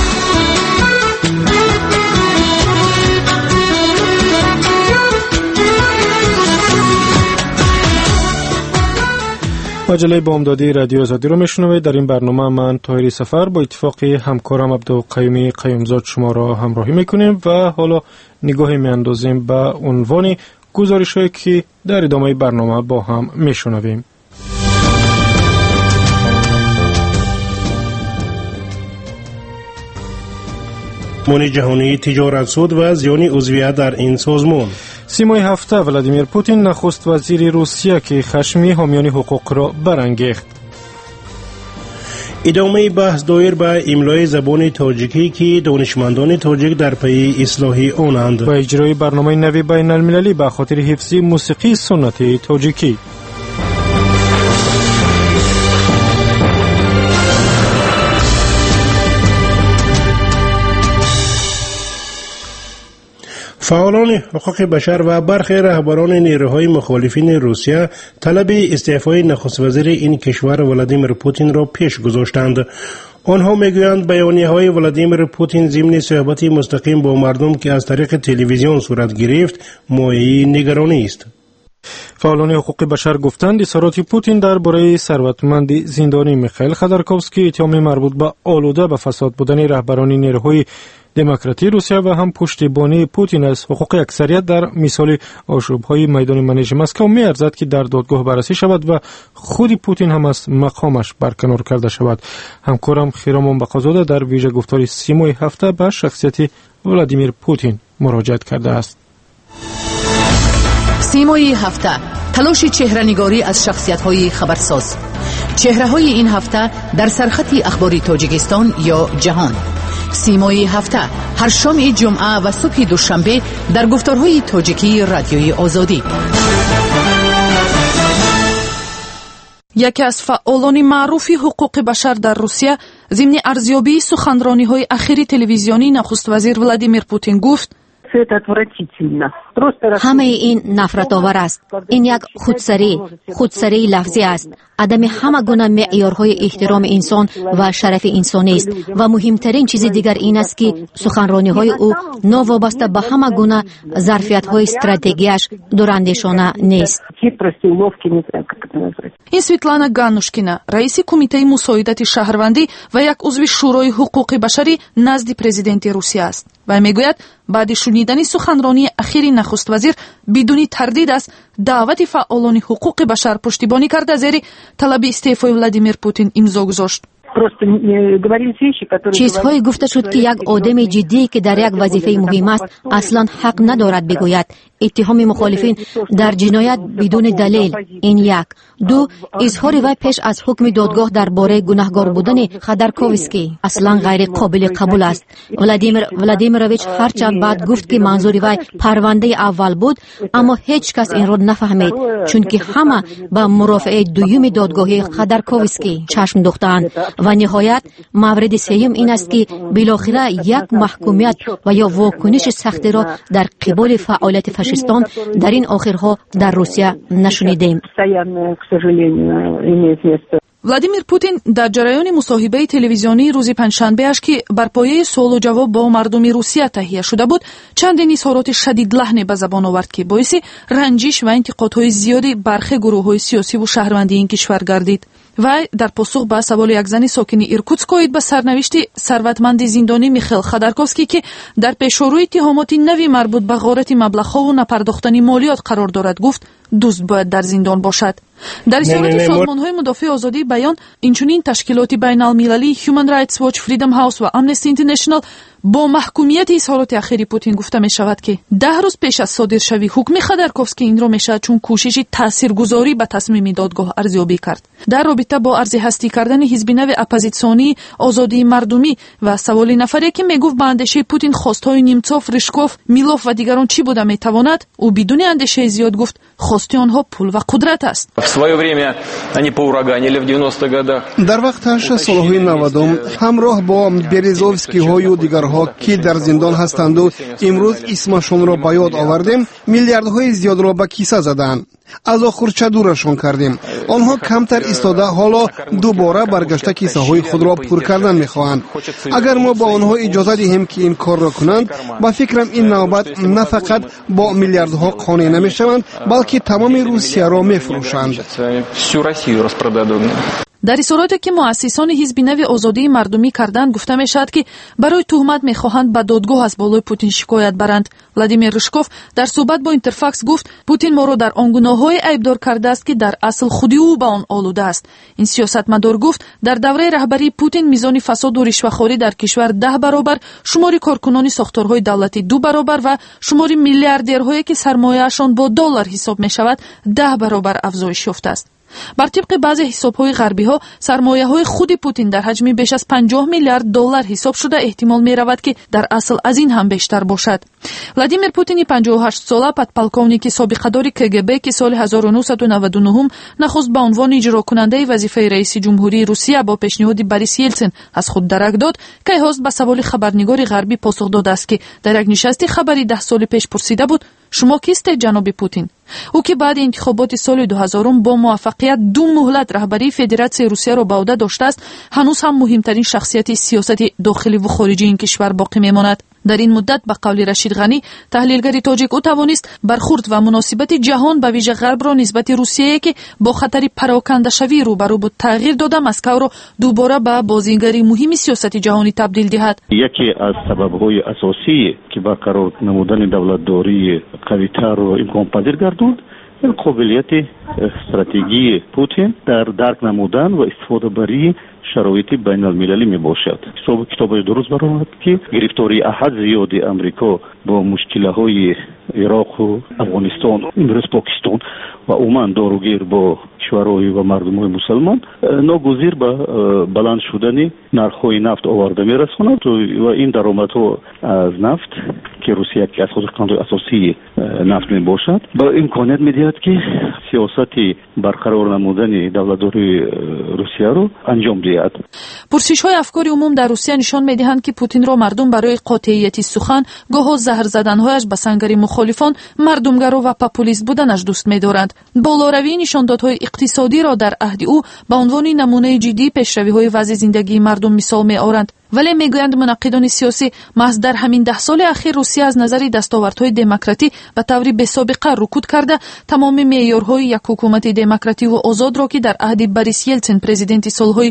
مجله بامدادی رادیو آزادی رو میشنوید. در این برنامه من طاهری سفر با اتفاق همکارم عبدالقیوم قیومزاد شما را همراهی میکنیم و حالا نگاهی میاندازیم به عنوان گزارش‌هایی که در ادامه برنامه با هم میشنویم. سازمان جهانی تجارت سود و زیان عضویت در این سازمان. سیمای هفته ولادیمیر پوتین نخست وزیر روسیه که خشمی حامیان حقوق را برانگیخت. ادامه بحث دایر به املای زبان تاجیکی که دانشمندان تاجیک در پی اصلاح آنند و اجرای برنامه نوی بین المللی به خاطر حفظ موسیقی سنتی تاجیکی. فعالان حقوق بشر و برخی رهبران نیروهای مخالفین روسیه طلب استعفای نخست وزیر این کشور ولادیمیر پوتین را پیش گذاشتند. آنها میگویند بیانیه‌های ولادیمیر پوتین ضمن صحبت مستقیم با مردم که از طریق تلویزیون صورت گرفت مایه نگرانی است. فعالان حقوق بشر گفتند اظهارات پوتین درباره ثروتمند زندانی میخائیل خودورکوفسکی اتهام مربوط به آلوده به فساد بودن رهبران نیروهای دموکراتی روسیه و هم پشتیبانی پوتین از حقوق اکثریت در مثال آشوب‌های میدان منیژ مسکو می‌ارزد که در دادگاه بررسی شود و خود پوتین هم از مقامش برکنار کرده شود. همکارم خیرام بقازاده در ویژه گفتار سیمای هفته به شخصیت ولادیمیر پوتین مراجعه کرده است. سیمای هفته تلاش چهره‌نگاری از شخصیت‌های خبرساز. چهره‌های این هفته در سرخط اخباری تاجیکستان یا جهان. سیمای هفته هر شام جمعه و صبح دوشنبه در گفتارهای تاجیکی رادیوی آزادی. یکی از فعالان معروف حقوق بشر در روسیه ضمن ارزیابی سخنرانی‌های اخیر تلویزیونی نخست وزیر ولادیمیر پوتین گفت همه این نفرت آور است. این یک خودسری لفظی است. عدم همه گونه معیارهای احترام انسان و شرف انسانی است و مهمترین چیز دیگر این است که سخنرانی‌های او ناوابسته به همه گونه ظرفیت‌های استراتژیش دوراندیشانه نیست. این سویتلانا گانوشکینا رئیس کمیته مساعدت شهروندی و یک عضو شورای حقوق بشری نزد پرزیدنت روسیه است و میگوید بعد شنیدن سخنرانی اخیر نخست وزیر بدون تردید است دعوت فعالان حقوق بشر پشتیبانی کرده زیر طلب استعفای ولادیمیر پوتین امضا گذاشت. چیزهایی گفته شد که یک آدم جدی که در یک وظیفه مهم است اصلا حق ندارد بگوید. اتهام مخالفین در جنایت بدون دلیل. این یک. دو، اظهار وی پیش از حکم دادگاه درباره گناهکار بودن خودرکوفسکی اصلا غیر قابل قبول است. ولادیمیرویچ هرچند بعد گفت که منظور وی پرونده اول بود، اما هیچ کس این را نفهمید چون که همه به مرافعه دوم دادگاه خودرکوفسکی چشم دوختند. و نهایت مورد سوم این است که بالاخره یک محکومیت و یا واکنش سختی را در قبال فعالیت فاشیستان در این آخرها در روسیه نشنیدیم. ولادیمیر پوتین در جریان مصاحبه تلویزیونی روز پنجشنبه اش که بر پایه سوال و جواب با مردم روسیه تهیه شده بود چندین اظهارات شدید لحن به زبان آورد که باعث رنجش و انتقادهای زیادی برخی گروه‌های سیاسی و شهروندی این کشور گردید. و در پاسخ به سوال یک زن ساکن ایرکوتسک اومد به سرنوشت ثروتمند زندانی میخائیل خودرکوفسکی که در پیشرو اتهامات نوی مربوط به غارت مبلغ‌ها و نپرداختن مالیات قرار دارد گفت دزد باید در زندان باشد. در اصالت سازمان‌های مدافع آزادی بیان اینچنین تشکیلات بین‌المللی Human Rights Watch, Freedom House و Amnesty International با محکومیت اظهارات اخیر پوتین گفته می شود که 10 روز پیش از صادر شوی حکم خودرکوفسکی این را می شود چون کوشش تاثیرگذاری به تصمیم دادگاه ارزیابی کرد. در رابطه با ارزی هستی کردن حزب نو اپوزیسیونی آزادی مردمی و سوال نفری که می گفت به اندیشه پوتین خواستهای نیمچوف، ریشکوف، میلوف و دیگران چی بوده می تواند، او بدون اندیشه زیاد گفت خواست آنها پول و قدرت است. در وقتش سالهای 90 همراه با بریزوفسکی های و دیگرها که در زندان هستند و امروز اسمشون را به یاد آوردیم میلیاردهای زیاد را به کیسه زدند. از آخرچه دورشون کردیم. آنها کمتر ایستاده حالا دوباره برگشته کیسه های خود را پر کردن میخواهند. اگر ما با آنها اجازه دهیم که این کار را کنند با فکرم این نوبت نه فقط با میلیاردها قانع نمیشوند بلکه تمام روسیه را میفروشند. در اظهاراتی که مؤسسان حزب نو آزادی مردمی کردند گفته می شود که برای تهمت می خواهند به دادگاه از بالای پوتین شکایت برند. ولادیمیر ریشکوف در صحبت با اینترفاکس گفت پوتین ما را در آن گناه‌های عیبدار کرده است که در اصل خودی او به آن آلوده است. این سیاستمدار گفت در دوره رهبری پوتین میزان فساد و رشوه‌خوری در کشور 10 برابر، شمار کارکنان ساختارهای دولتی 2 برابر و شمار میلیاردرهایی که سرمایه‌شان با دلار حساب می شود 10 برابر افزایش یافته است. بر طبق بعضی حساب‌های غربی‌ها سرمایه‌های خود پوتین در حجم بیش از 50 میلیارد دلار حساب شده احتمال می‌رود که در اصل از این هم بیشتر باشد. ولادیمیر پوتین 58 ساله پدپولکونیک سابقه‌دار کگب که سال 1999 نخست به عنوان اجراکننده وظیفه رئیس جمهوری روسیه با پیشنهاد بوریس یلتسین از خود درک داد که هاست به سوال خبرنگار غربی پاسخ داده است که در یک نشست خبری 10 سال پیش پرسیده بود شما کیستید جناب پوتین؟ او که بعد انتخابات سال 2000 با موفقیت 2 مهلت رهبری فدراسیون روسیه را به عهده داشته است هنوز هم مهمترین شخصیت سیاست داخلی و خارجی این کشور باقی میماند. در این مدت به قول رشید غنی تحلیلگر تاجیک او توانست برخورد و مناسبت جهان به ویژه غرب را نسبت روسیه که با خطر پراکنده شوی روبرو بود تغییر داده مسکو را دوباره به بازیگری مهم سیاست جهانی تبدیل دهد. یکی از سبب‌های اساسی که با قرار نمودن دولتداری قوی‌تر و امکان‌پذیر گردوند این قابلیت استراتژی پوتین در درک نمودن و استفاده بری شرایط بین المللی می باشد. کتاب درست برآمد که گرفتاری احد زیادی امریکا با مشکل‌های عراق و افغانستان، امروز پاکستان و عمان داروگیر با کشورهای و مردم‌های مسلمان ناگزیر به بلند شدن نرخ‌های نفت آورده می‌رساند و این درآمدها از نفت که روسیه که از خود اساسی نفت میباشد با امکانیت میدهد که سیاست برقرار نمودن دولت‌داری روسیه رو انجام دهد. پرسش‌های افکار عموم در روسیه نشان می‌دهند که پوتین را مردم برای قاطعیت سخن، گاه زهر زدن‌هایش به سنگری مخالفان، مردمگرا و پاپولیست بودنش دوست می‌دارند. بالاروی نشاندادهای اقتصادی را در عهد او به عنوان نمونه جدی پیشروی‌های وضع زندگی مردم مثال می‌آورند. ولی میگویند منقدان سیاسی محض در همین 10 سال اخیر روسیه از نظر دستاوردهای دموکراتی به طور بی‌سابقه رکود کرده، تمام معیارهای یک حکومت دموکراتی و آزاد را که در عهد بوریس یلتسین پرزیدنت سالهای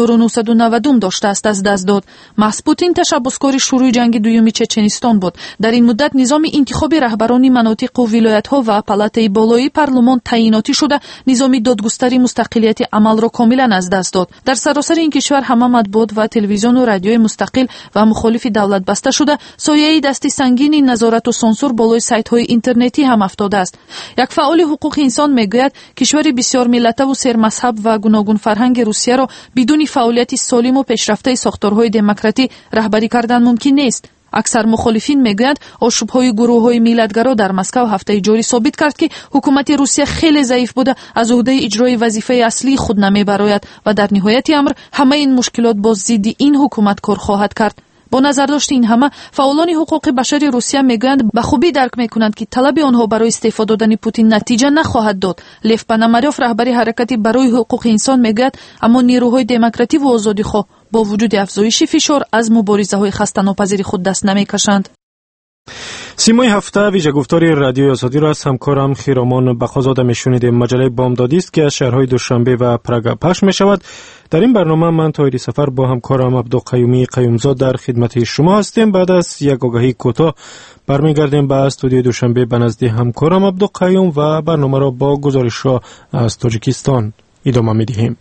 1990 داشته است از دست داد. محض پوتین تشبسکار شروع جنگ دوم چچنستان بود. در این مدت نظام انتخابی رهبران مناطق و ولایت‌ها و پالاتای بالایی پارلمان تعییناتی شده، نظام دادگستری مستقلیت عمل را کاملا از دست داد. در سراسر این کشور همه مطبوعات و تلویزیون و رادیوی مستقل و مخالف دولت بسته شده، سایه دستی سنگین نظارت و سانسور بالای سایت‌های اینترنتی هم افتاده است. یک فعال حقوق انسان میگوید کشور بسیار ملته و سرمذهب و گوناگون فرهنگ روسیه را بدون فعالیت سالم و پیشرفته ساختارهای دموکراتی رهبری کردن ممکن نیست. اکثر مخالفین میگویند آشوب‌های گروه‌های میلتگرا در مسکو هفته جاری ثابت کرد که حکومت روسیه خیلی ضعیف بوده، از عهده اجرای وظیفه اصلی خود نمیبراید و در نهایت امر همه این مشکلات با ضد این حکومت کار خواهد کرد. با نظر داشت این همه، فعالان حقوق بشر روسیه میگویند به خوبی درک میکنند که طلب آنها برای استعفا دادن پوتین نتیجه نخواهد داد. لیف پاناماریوف رهبر حرکت برای حقوق انسان میگوید اما نیروهای دموکراتی و آزادیخواه با وجود افزایش فشار از مبارزه‌های خسته‌ناپذیر خود دست نمیکشند. سیمای هفته ویژه گفتار رادیوی آزادی را از همکارم خیرامان بخازاده میشنیدیم. مجله بامدادی است که از شهرهای دوشنبه و پراگ پخش می شود. در این برنامه من طاهری سفر با همکارم عبدالقیومی قیومزاد در خدمت شما هستیم. بعد از یک آگهی کوتاه برمیگردیم به استودیوی دوشنبه به نزد همکارم عبدالقیوم و برنامه را با گزارش‌ها از تاجیکستان ادامه می‌دهیم.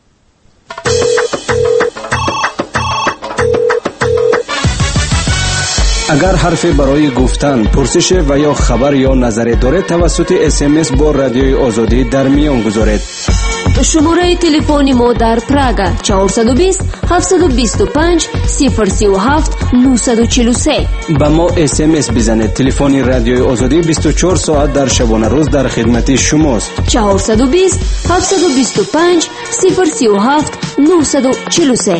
اگر حرفی برای گفتن، پرسش و یا خبر یا نظری دارید توسط SMS با رادیوی آزادی در میان گذارید. شماره تلفن ما در پراگ 420 725 037 943. با ما SMS بزنید. تلفن رادیوی آزادی 24 ساعت در شبانه روز در خدمت شماست. 420 725 037 943.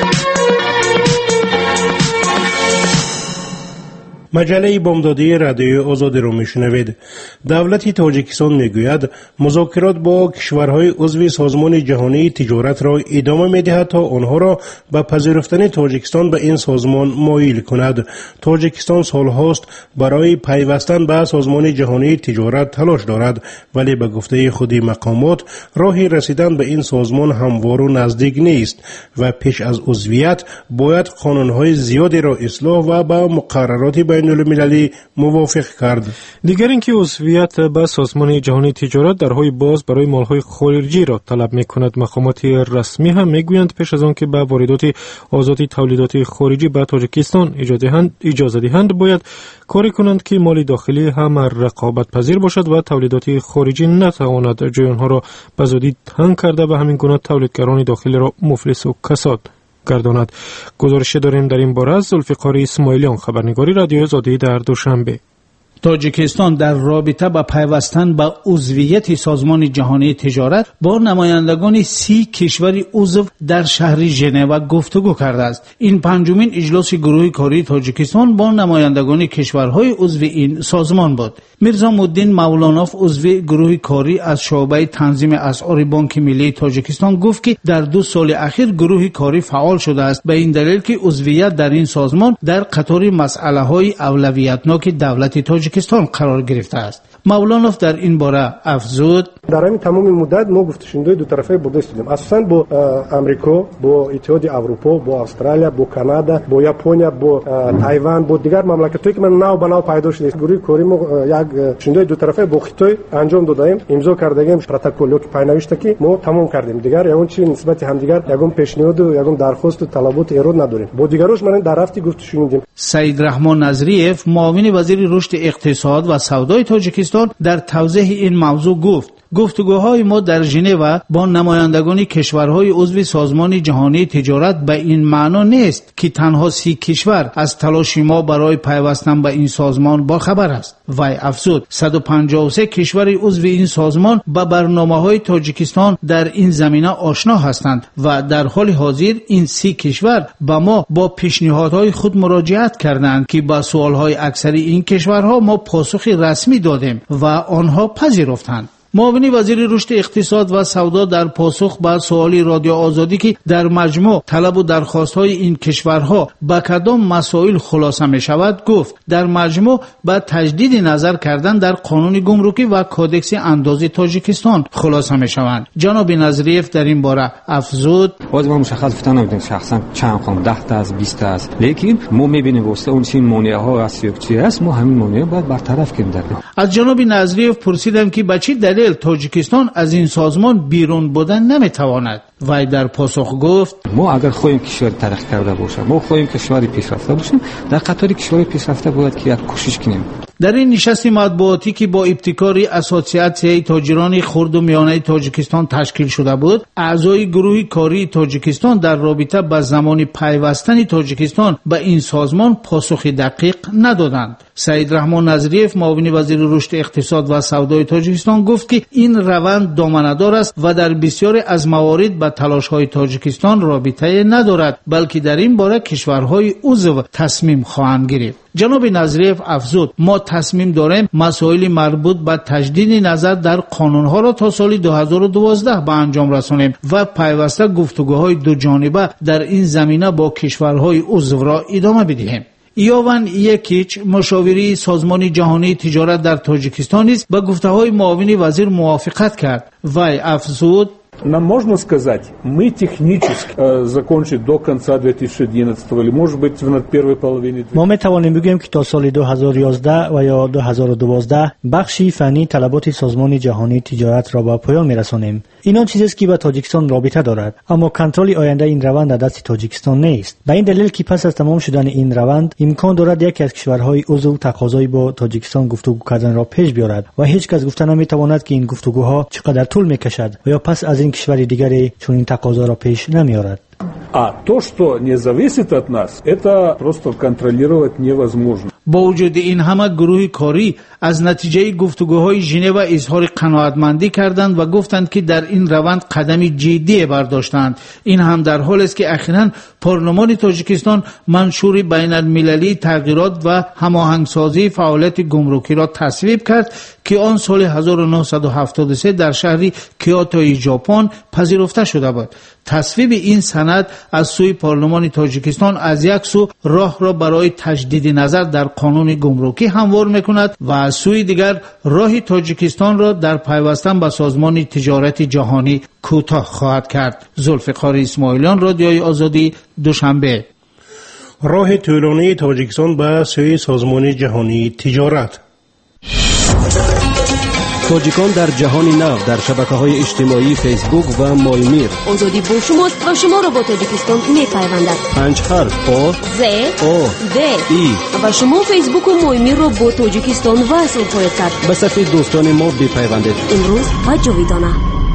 مجله بامدادی رادیوی آزادی را میشنوید. دولت تاجیکستان میگوید مذاکرات با کشورهای عضو سازمان جهانی تجارت را ادامه میدهد تا آنها را به پذیرفتن تاجیکستان به این سازمان مایل کند. تاجیکستان سالهاست برای پیوستن به سازمان جهانی تجارت تلاش دارد، ولی به گفته خود مقامات راهی رسیدن به این سازمان هموار و نزدیک نیست و پیش از عضویت باید قانونهای زیادی را اصلاح و با مقررات بین المللی موافق کرد. دیگر اینکه عضویت به سازمان جهانی تجارت درهای باز برای مالهای خارجی را طلب می‌کند. مقامات رسمی هم میگویند پیش از آن که به واردات آزادی تولیدات خارجی به تاجیکستان اجازه دهند باید کاری کنند که مال داخلی هم رقابت پذیر باشد و تولیدات خارجی نتواند جای آنها را به زودی تنگ کرده و همین گونه تولیدگران داخلی را مفلس و کساد گرداند. گزارش داریم در این باره از ذوالفقار اسماعیلیان، خبرنگاری رادیوی آزادی در دوشنبه. تاجیکستان در رابطه با پیوستن به عضویت سازمان جهانی تجارت با نمایندگان 30 کشور عضو در شهر ژنو گفتگو کرده است. این پنجمین اجلاس گروه کاری تاجیکستان با نمایندگان کشورهای عضو این سازمان بود. میرزا مدین مولانوف عضو گروه کاری از شعبه تنظیم اسعار بانک ملی تاجیکستان گفت که در 2 سال اخیر گروه کاری فعال شده است، به این دلیل که عضویت در این سازمان در قطار مسئله‌های اولویتناک دولت تاجیکستان تاجیکستان قرار گرفته است. مولانوف در این باره افزود: در همین تمام مدت ما گفتگوهای دو طرفه بوده استیم، اساسا با امریکا، با اتحاد اروپا، با استرالیا، با کانادا، با ژاپن، با تایوان، با دیگر مملکتایی که من نو به نو پیدا شده گروه کاری ما یک شنده دو طرفه با خطای انجام دادیم، امضا کردیم، پروتکلی که پایینوشته که ما تمام کردیم. دیگر یگون چی نسبت همدیگر یگون پیشنهاد و یگون درخواست و طلبات ایراد نداریم. با دیگرش من در هفته گفتگو کردیم. سعید رحمان نظریف معاون وزیر رشد اقتصاد و سودای تاجیکستان در توضیح این موضوع گفت: گفتگوهای ما در ژنو با نمایندگان کشورهای عضو سازمان جهانی تجارت به این معنا نیست که تنها 30 کشور از تلاش ما برای پیوستن به این سازمان باخبر است. وی افزود 153 کشور عضو این سازمان به برنامه‌های تاجیکستان در این زمینه آشنا هستند و در حال حاضر این 30 کشور به ما با پیشنهادهای خود مراجعت کردند که به سوالهای اکثری این کشورها ما پاسخ رسمی دادیم و آنها پذیرفتند. معاون وزیر رشد اقتصاد و سودا در پاسخ به سوال رادیو آزادی که در مجموع طلب و درخواست‌های این کشورها به کدام مسائل خلاصه می‌شود گفت: در مجموع به تجدید نظر کردن در قانون گمرکی و کودکس اندازه تاجیکستان خلاصه می‌شوند. جناب نظریف در این باره افزود: باز ما مشخص گفتن نمی‌دونیم شخصا چند قانون 10 تا از 20 تا است، لیکن ما می‌بینیم واسه اون چین مانع‌ها است چی است، ما همین مانع باید برطرف کنیم. از جناب نظریف پرسیدم که به چه دلیل تاجیکستان از این سازمان بیرون بودن نمیتواند. وی در پاسخ گفت: ما اگر خواهیم کشور ترقی کرده باشیم، ما خواهیم کشوری پیشرفته باشیم، در قطار کشوری پیشرفته باید که یک کوشش کنیم. در این نشست مطبوعاتی که با ابتکار اسوسیاسیون تاجران خرد و میانه تاجیکستان تشکیل شده بود، اعضای گروه کاری تاجیکستان در رابطه با زمان پیوستن تاجیکستان به این سازمان پاسخ دقیق ندادند. سعید رحمان نظریف معاون وزیر رشد اقتصاد و سودای تاجیکستان گفت که این روند دامنه‌دار است و در بسیاری از موارد به تلاش‌های تاجیکستان رابطه ندارد، بلکه در این باره کشورهای عضو تصمیم خواهند گرفت. جناب نظریف افزود: ما تصمیم داریم مسائل مربوط به تجدید نظر در قانونها را تا سال 2012 به انجام رسانیم و پیوسته گفتگوهای دو جانبه در این زمینه با کشورهای عضو را ادامه بدهیم. ایوان یکیچ مشاوری سازمان جهانی تجارت در تاجیکستان است با گفته‌های معاون وزیر موافقت کرد. وی افزود: Нам можно сказать, мы технически закончим до конца 2011 или может быть в первой половине. ما میتوانیم بگوییم که تا سال 2011 و یا 2012 بخشی فنی طلبات سازمان جهانی تجارت را به پایان میرسانیم. اینا چیزی است که با تاجیکستان رابطه دارد، اما کنترل آینده این روند در دست تاجیکستان نیست. به این دلیل که پس از تمام شدن این روند امکان دارد یکی از کشورهای عضو تقاضای با تاجیکستان گفتگو کردن را پیش بیارد و هیچ کس گفته نمیتواند که این گفتگوها چقدر طول میکشد و یا پس از این کشور دیگری چون این تقاضا را پیش نمیارد. А то, что не зависит от нас, это просто контролировать невозможно. با وجود این همه گروه کاری از نتیجه گفتگوهای ژنو اظهار قناعتمندی کردند و گفتند که در این روند قدمی جدی برداشتند. این هم در حالی است که اخیراً پارلمان تاجیکستان منشور بین المللی تغییرات و هماهنگسازی فعالیت گمرکی را تصویب کرد که آن سال 1973 در شهر کیوتوی ژاپن پذیرفته شده بود. تصویب این سند از سوی پارلمان تاجیکستان از یک سو راه را برای تجدید نظر در قانون گمرکی هموار میکند و از سوی دیگر راه تاجیکستان را در پیوستن به سازمان تجارت جهانی کوتاه خواهد کرد. ذوالفقار اسماعیلیان، رادیوی آزادی، دوشنبه. راه طولانی تاجیکستان به سوی سازمان جهانی تجارت. تاجیکان در جهان نو در شبکه‌های اجتماعی فیسبوک و مایمیر. آزادی با شماست و شما را با تاجیکستان می‌پیوندد. 5 حرف آ ز او د ای و شما فیسبوک و مایمیر را با تاجیکستان وصل خواهید کرد. به صفحه دوستان ما بپیوندید. امروز و جاویدانه.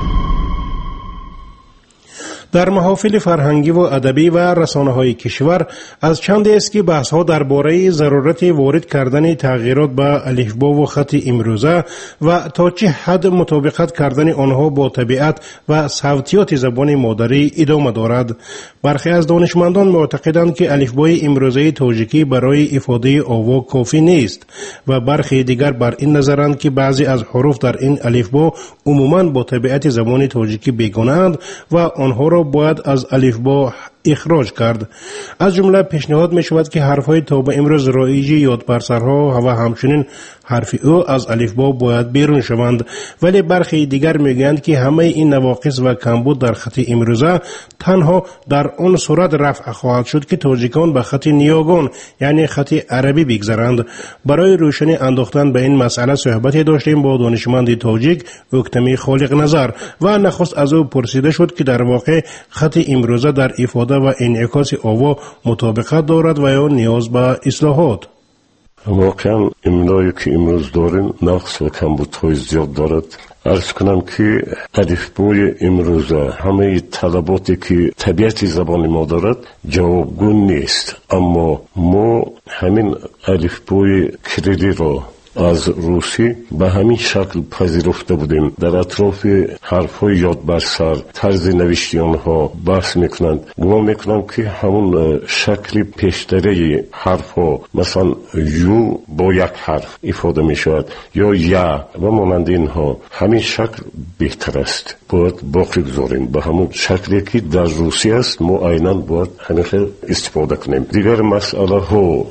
در محافل فرهنگی و ادبی و رسانه‌های کشور از چند است که بحث‌ها درباره ضرورت وارد کردن تغییرات به الفبا و خط امروزه و تا چه حد مطابقت کردن آنها با طبیعت و صوتیات زبان مادری ادامه دارد. برخی از دانشمندان معتقدند که الفبای امروزه تاجیکی برای افاده آوا کافی نیست و برخی دیگر بر این نظرند که بعضی از حروف در این الفبا عموماً با طبیعت زبان تاجیکی بیگانه‌اند و آنها را باید از الفبا اخراج کرد. از جمله پیشنهاد می شود که حرفهای تا به امروز رایج یادپرسرها و همچنین حرف او از الفبا باید بیرون شوند، ولی برخی دیگر میگویند که همه این نواقص و کمبود در خط امروزه تنها در آن صورت رفع خواهد شد که تاجیکان به خط نیاگان یعنی خط عربی بگذرند. برای روشنی انداختن به این مسئله صحبتی داشتیم با دانشمند تاجیک اکتمی خالق نظر و نخست از او پرسیده شد که در واقع خط امروزه در افاده و انعکاس آوا مطابقت دارد و یا نیاز به اصلاحات. واقعا املایی که امروز داریم نقص و کمبودهای زیاد دارد. عرض کنم که الفبای امروزه همه طلباتی که طبیعت زبان ما دارد جوابگو نیست، اما ما همین الفبای کریلی را از روسی به همین شکل پذیرفته بودیم. در اطراف حرف‌های یاد بر سر طرز نوشتی آنها بحث میکنند. گمان میکنم که همون شکل پیشتری حرف‌ها مثلا یو با یک حرف افاده میشود یا یا و مانند اینها، همین شکل بهتر است. باید باقی گذاریم به همون شکلی که در روسی است. ما عیناً باید همین استفاده کنیم. دیگر مسئله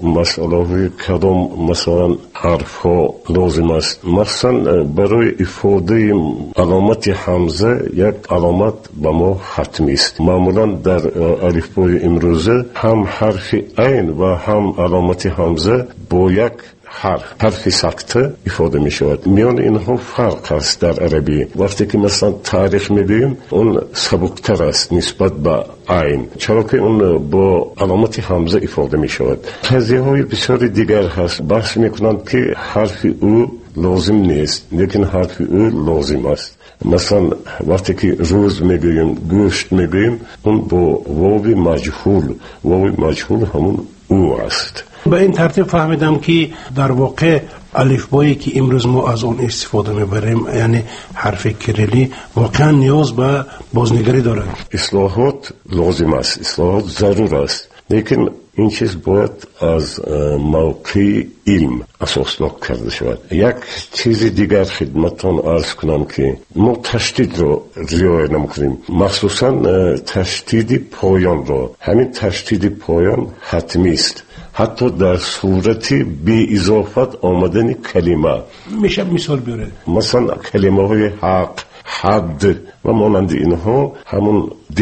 کدام مثلا حرف لازم است. مثلا برای افاده علامت حمزه یک علامت به ما حتمی است. معمولا در الفبای امروزه هم حرف عین و هم علامت حمزه با یک حرف سکته افاده می شود. میان اینها فرق است در عربی. وقتی که مثلا تاریخ می گوییم اون سبکتر است نسبت به عین، چرا که اون با علامت حمزه افاده می شود. قضیه های بسیار دیگر هست. بحث می کنند که حرف او لازم نیست لیکن حرف او لازم است. مثلا وقتی که روز می گوییم گوشت می گوییم اون با واو مجهول همون او است. به این ترتیب فهمیدم که در واقع الفبایی که امروز ما از آن استفاده میبریم یعنی حرف کریلی واقعا نیاز به بازنگری دارد. اصلاحات لازم است، اصلاحات ضرور است، لیکن این چیز باید از موقع علم اساس کرده شود. یک چیز دیگر خدمتتان عرض کنم که ما تشدید را رعایت نمی‌کنیم، مخصوصا تشدید پایان را. همین تشدید پایان حتمی است، حتی در صورت بی اضافت آمدن کلمه. میشه مثال بیارید؟ مثلا کلمه های حق، حد و مانند اینها همون د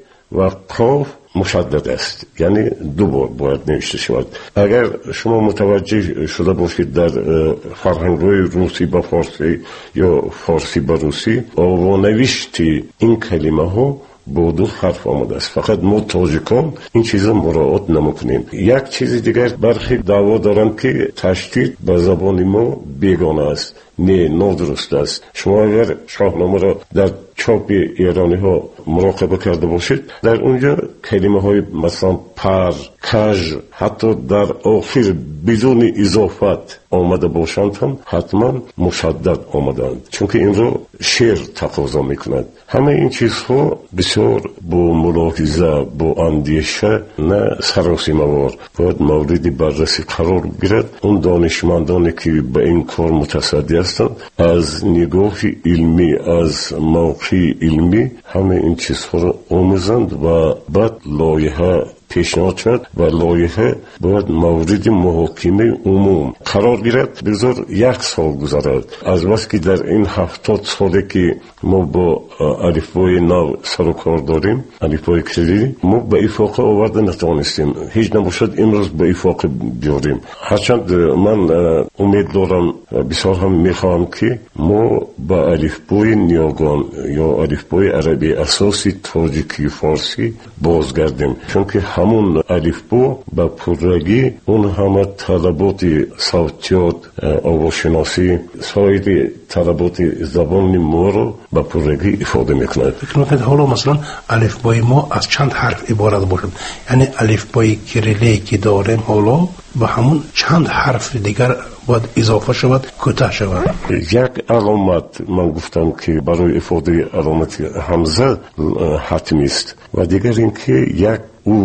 و قاف مشدد است، یعنی دو بار باید نوشته شود. اگر شما متوجه شده باشید در فرهنگ‌های روسی با فارسی یا فارسی با روسی آوانوشت این کلمه ها با دو حرف آمده است، فقط ما تاجیکان این چیزا مراعات نمیکنیم. یک چیز دیگر برخی دعوا دارند که تشدید به زبان ما بیگانه است. نه، نادرست است. شما اگر شاهنامه را در چاپ ایرانی ها مراقبه کرده باشید در اونجا کلمه های مثلا پر، کژ حتی در آخر بدون اضافت آمده باشند هم حتما مشدد آمدند، چون که این رو شعر تقاضا میکند. همه این چیزها بسیار با ملاحظه، با اندیشه، نه سراسیمه‌وار باید مورد بررسی قرار گیرد. اون دانشمندانی که به این کار متصدی هستند از نگاه علمی، از موقع علمی همه این چیزها رو آموزند و بعد لایحه پیشنهاد شد و لایحه باید مورد محاکمه عموم قرار گیرد. بذار یک سال گذرد از وقتی که در این 70 ساله که ما با الفبای نو سر و کار داریم، الفبای کلیدی، ما به افاقه آورده نتوانستیم. هیچ نباشد امروز به افاقه بیاریم. هرچند من امید دارم بسیار هم میخواهم که ما با الفبای نیاگان یا الفبای عربی اساسی تاجیکی فارسی بازگردیم، چون که همون الفبا با پررگی اون همه طلبات صوتیات، آواشناسی، سایر طلبات زبان ما رو با پررگی افاده میکنه. فکر میکنید حالا مثلا الفبای ما از چند حرف عبارت باشد؟ یعنی الفبای کریلی که داریم حالا با همون چند حرف دیگر باید اضافه شود، کوتاه شود؟ یک علامت من گفتم که برای افاده علامت حمزه حتمی است و دیگر این که یک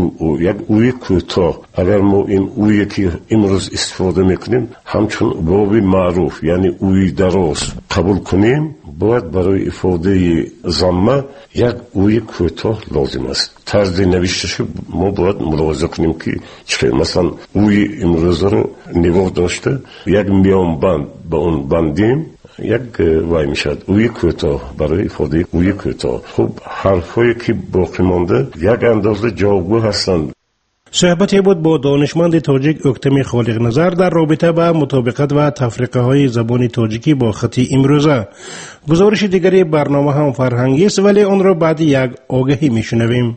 اوی کوتاه. اگر ما این اویی که امروز استفاده میکنیم همچون باب معروف یعنی اوی دراز قبول کنیم، باید برای افاده زمه یک اوی کوتاه لازم است. طرز نوشتش ما باید ملاحظه کنیم که چه مثلا اوی امروز رو نگاه داشته یک میان بند به اون بندیم یک وای میشد اوی کوتاه برای افاده اوی کوتاه. خب حرفایی که باقی مانده یک اندازه جوابگو هستند. صحبتی بود با دانشمند تاجیک اکتم خالق نظر در رابطه با مطابقت و تفریقه های زبان تاجیکی با خط امروزه. گزارش دیگری برنامه هم فرهنگی است ولی آن را بعد یک آگهی میشنویم.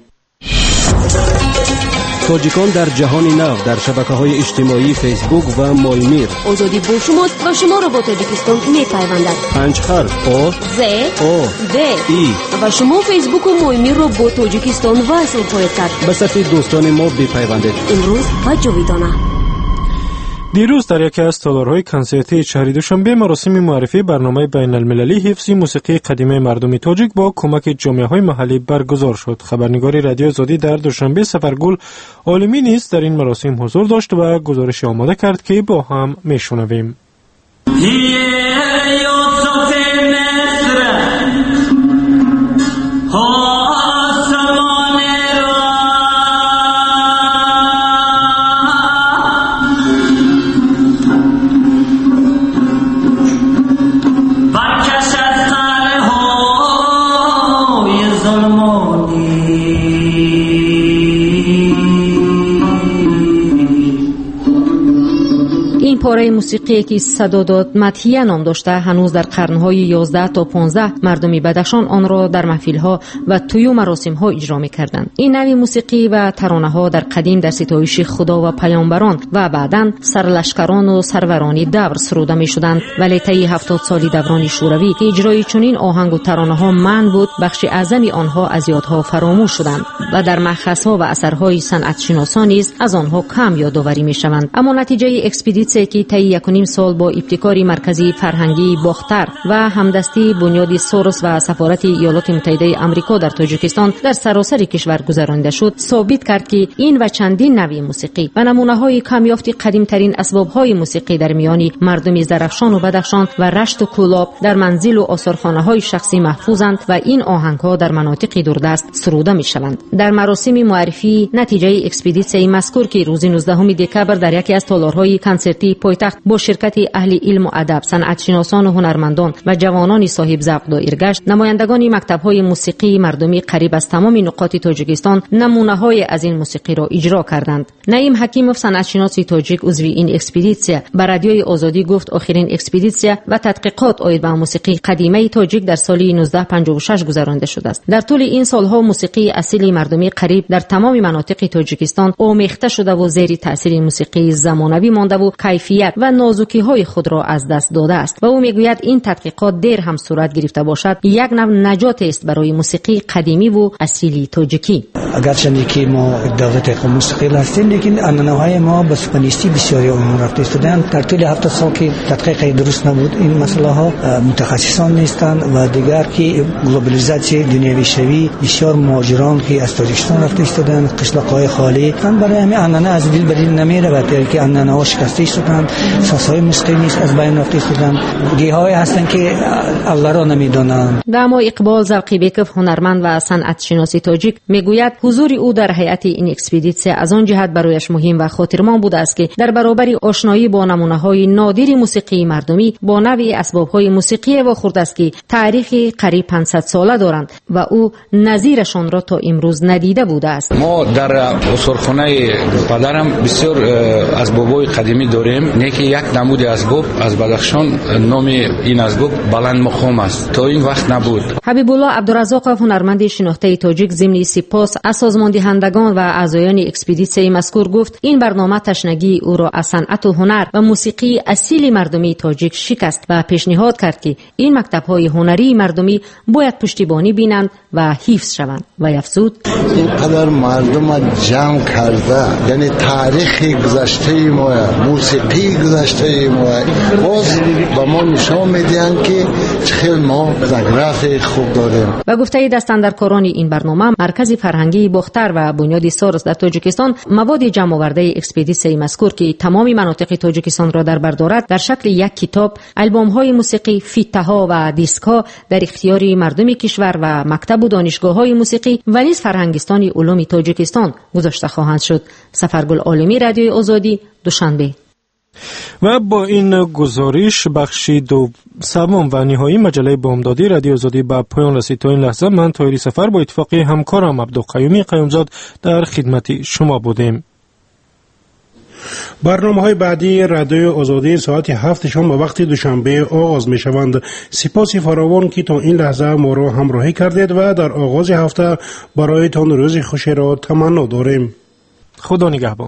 تاجیکان در جهان نو در شبکه‌های اجتماعی فیسبوک و مایمیر. آزادی با شماست و شما را با تاجیکستان می‌پیوندد. 5 حرف آ ز او د ای و شما فیسبوک و مایمیر را با تاجیکستان وصل خواهید کرد. به صفحه دوستان ما بپیوندید. امروز و جاویدانه. دیروز در یکی از تالارهای کنسرتی شهر دوشنبه مراسم معرفی برنامه بین المللی حفظ موسیقی قدیمی مردم تاجیک با کمک جامعه‌های محلی برگزار شد. خبرنگار رادیو آزادی در دوشنبه سفرگل عالمی نیز در این مراسم حضور داشت و گزارش آماده کرد که با هم میشنویم. پاره موسیقی که صدا داد مدحیه نام داشته هنوز در قرن‌های 11 تا 15 مردمی بدخشان آن را در محفل‌ها و توی مراسم‌ها اجرا می‌کردند. این نوع موسیقی و ترانه‌ها در قدیم در ستایش خدا و پیامبران و بعداً سرلشکران و سرورانی دور سروده می‌شدند، ولی طی 70 سالی دوران شوروی که اجرای چنین آهنگ و ترانه‌ها منع بود، بخش اعظمی آنها از یادها فراموش شدند و در مأخذها و اثرهای صنعت‌شناسان نیز از آنها کم یادآوری می‌شوند. اما نتیجه اکسپدیسیون که طی 1.5 سال با ابتکار مرکزی فرهنگی باختر و همدستی بنیاد سوروس و سفارت ایالات متحده آمریکا در تاجیکستان در سراسر کشور گذرانده شد، ثابت کرد که این و چندین نوع موسیقی و نمونه‌های کمیافت قدیم‌ترین اسباب‌های موسیقی در میان مردم زرافشان و بدخشان و رشت و کولاب در منزل و آثارخانه‌های شخصی محفوظند و این آهنگ‌ها در مناطق دوردست سروده می‌شوند. در مراسم معرفی نتیجه اکسپدیسیون مذکور که روز 19 دکبر در یکی از تالارهای کنسرتی پایتخت با شرکت اهل علم و ادب، صنعت‌شناسان و هنرمندان و جوانان صاحب ذوق دایر گشت، نمایندگان مکتب‌های موسیقی مردمی قریب از تمام نقاط تاجیکستان نمونه‌های از این موسیقی را اجرا کردند. نعیم حکیموف صنعت‌شناس تاجیک عضو این اکسپدیسیون به رادیوی آزادی گفت آخرین اکسپدیسیون و تحقیقات آید به موسیقی قدیمی تاجیک در سال 1956 گذرانده شده است. در طول این سالها موسیقی اصیلی مردمی قریب در تمام مناطق تاجیکستان آمیخته شده و زیر تأثیر موسیقی زمانوی مانده و کیفیت و نازکی‌های خود را از دست داده است و او میگوید این تحقیقات دیر هم صورت گرفته باشد یک نوع نجات است برای موسیقی قدیمی و اصیلی تاجیکی. اگرچه که ما دولت موسیقی هستیم لیکن عنعنه‌های ما به سوپانیستی بسیاری اون رفته شدند. در طول 7 سال که تحقیق درست نبود این مسئله ها متخصصان نیستند و دیگر که گلوبالیزاسیون دنیوی شوی بسیار مهاجران که از تاجیکستان رفته شدند قشلاق‌های خالی برای همین عنعنه از دل بدیل نمیره و که عنعنه‌ها شکسته شدند. سازهای موسیقی نیست از بین رفته شدند. گیه‌های هستند که الله را نمیدانند. دما اقبال ذوقی بیکف هنرمند و صنعت شناسی تاجیک میگوید حضور او در هیئت این اکسپدیسیون از آن جهت برایش مهم و خاطرمان بوده است که در برابر آشنایی با نمونه‌های نادر موسیقی مردمی با نوع اسباب‌های موسیقی واخورده است که تاریخی قریب 500 ساله دارند و او نظیرشان را تا امروز ندیده بوده است. ما در آثارخانه پدرم بسیار اسباب‌های قدیمی داریم. نیکی یک نمود اسباب از بدخشان نام این اسباب بلند مقام است. تا این وقت نبود. حبیب الله عبدالرزاقов هنرمند شناخته تاجیک ضمن سپاس از سازماندهندگان و اعضایان اکسپدیسیون مذکور گفت این برنامه تشنگی او را از صنعت و هنر و موسیقی اصیل مردمی تاجیک شکست و پیشنهاد کرد که این مکتب‌های هنری مردمی باید پشتیبانی بینند و حفظ شوند و افزود اینقدر مردم جمع کرده یعنی تاریخ گذشته ما موسیقی گذشته ما باز با ما نشان میدن که چه ما زگرف خوب داریم. و گفته دستاندرکاران این برنامه مرکز فرهنگی شهری باختر و بنیاد سارس در تاجیکستان مواد جمع آورده اکسپدیسیون مذکور که تمام مناطق تاجیکستان را در بر دارد در شکل یک کتاب، آلبوم‌های موسیقی، فیته‌ها و دیسک‌ها در اختیار مردم کشور و مکتب و دانشگاه‌های موسیقی و نیز فرهنگستان علوم تاجیکستان گذاشته خواهند شد. سفرگل عالمی، رادیوی آزادی، دوشنبه. و با این گزارش بخشی سوم و نهایی مجله بامدادی رادیو آزادی به پایان رسید. تا این لحظه من طاهری سفر با اتفاق همکارم عبدالقیومی قیومزاد در خدمت شما بودیم. برنامه‌های بعدی رادیو آزادی ساعت 7 شام به وقت دوشنبه آغاز می شوند. سپاس فراوان که تا این لحظه ما را همراهی کردید و در آغاز هفته برایتان روز خوشی را تمنا داریم. خدا نگهبان.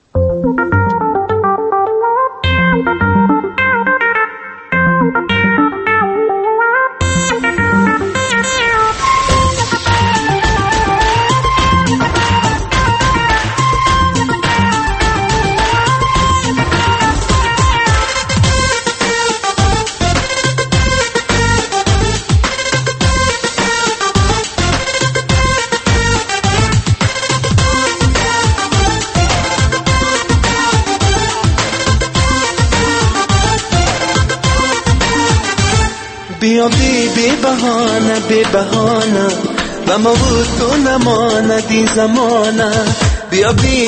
بیا بی بهانه و ما بود تو نماندی زمانه. بیا بی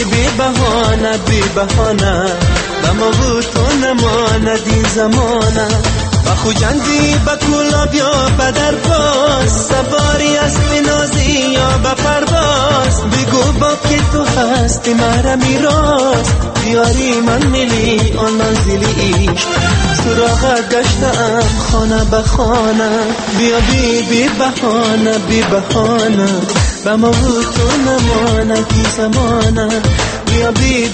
بهانه و ما بود تو نماندی زمانه. و خوجندی با کولا بیا بدر باز سواری از نازی یا با پرواز. بگو با که تو هستی مرا میراز بیاری من ملی آن منزلی عشق سراغت گشتم خانه به خانه. بیا بی بهانه و ما بود تو نماندی زمانه. بیا بی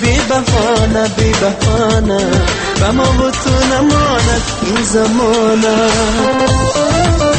بهانه و ما بود تو نماند این زمانه.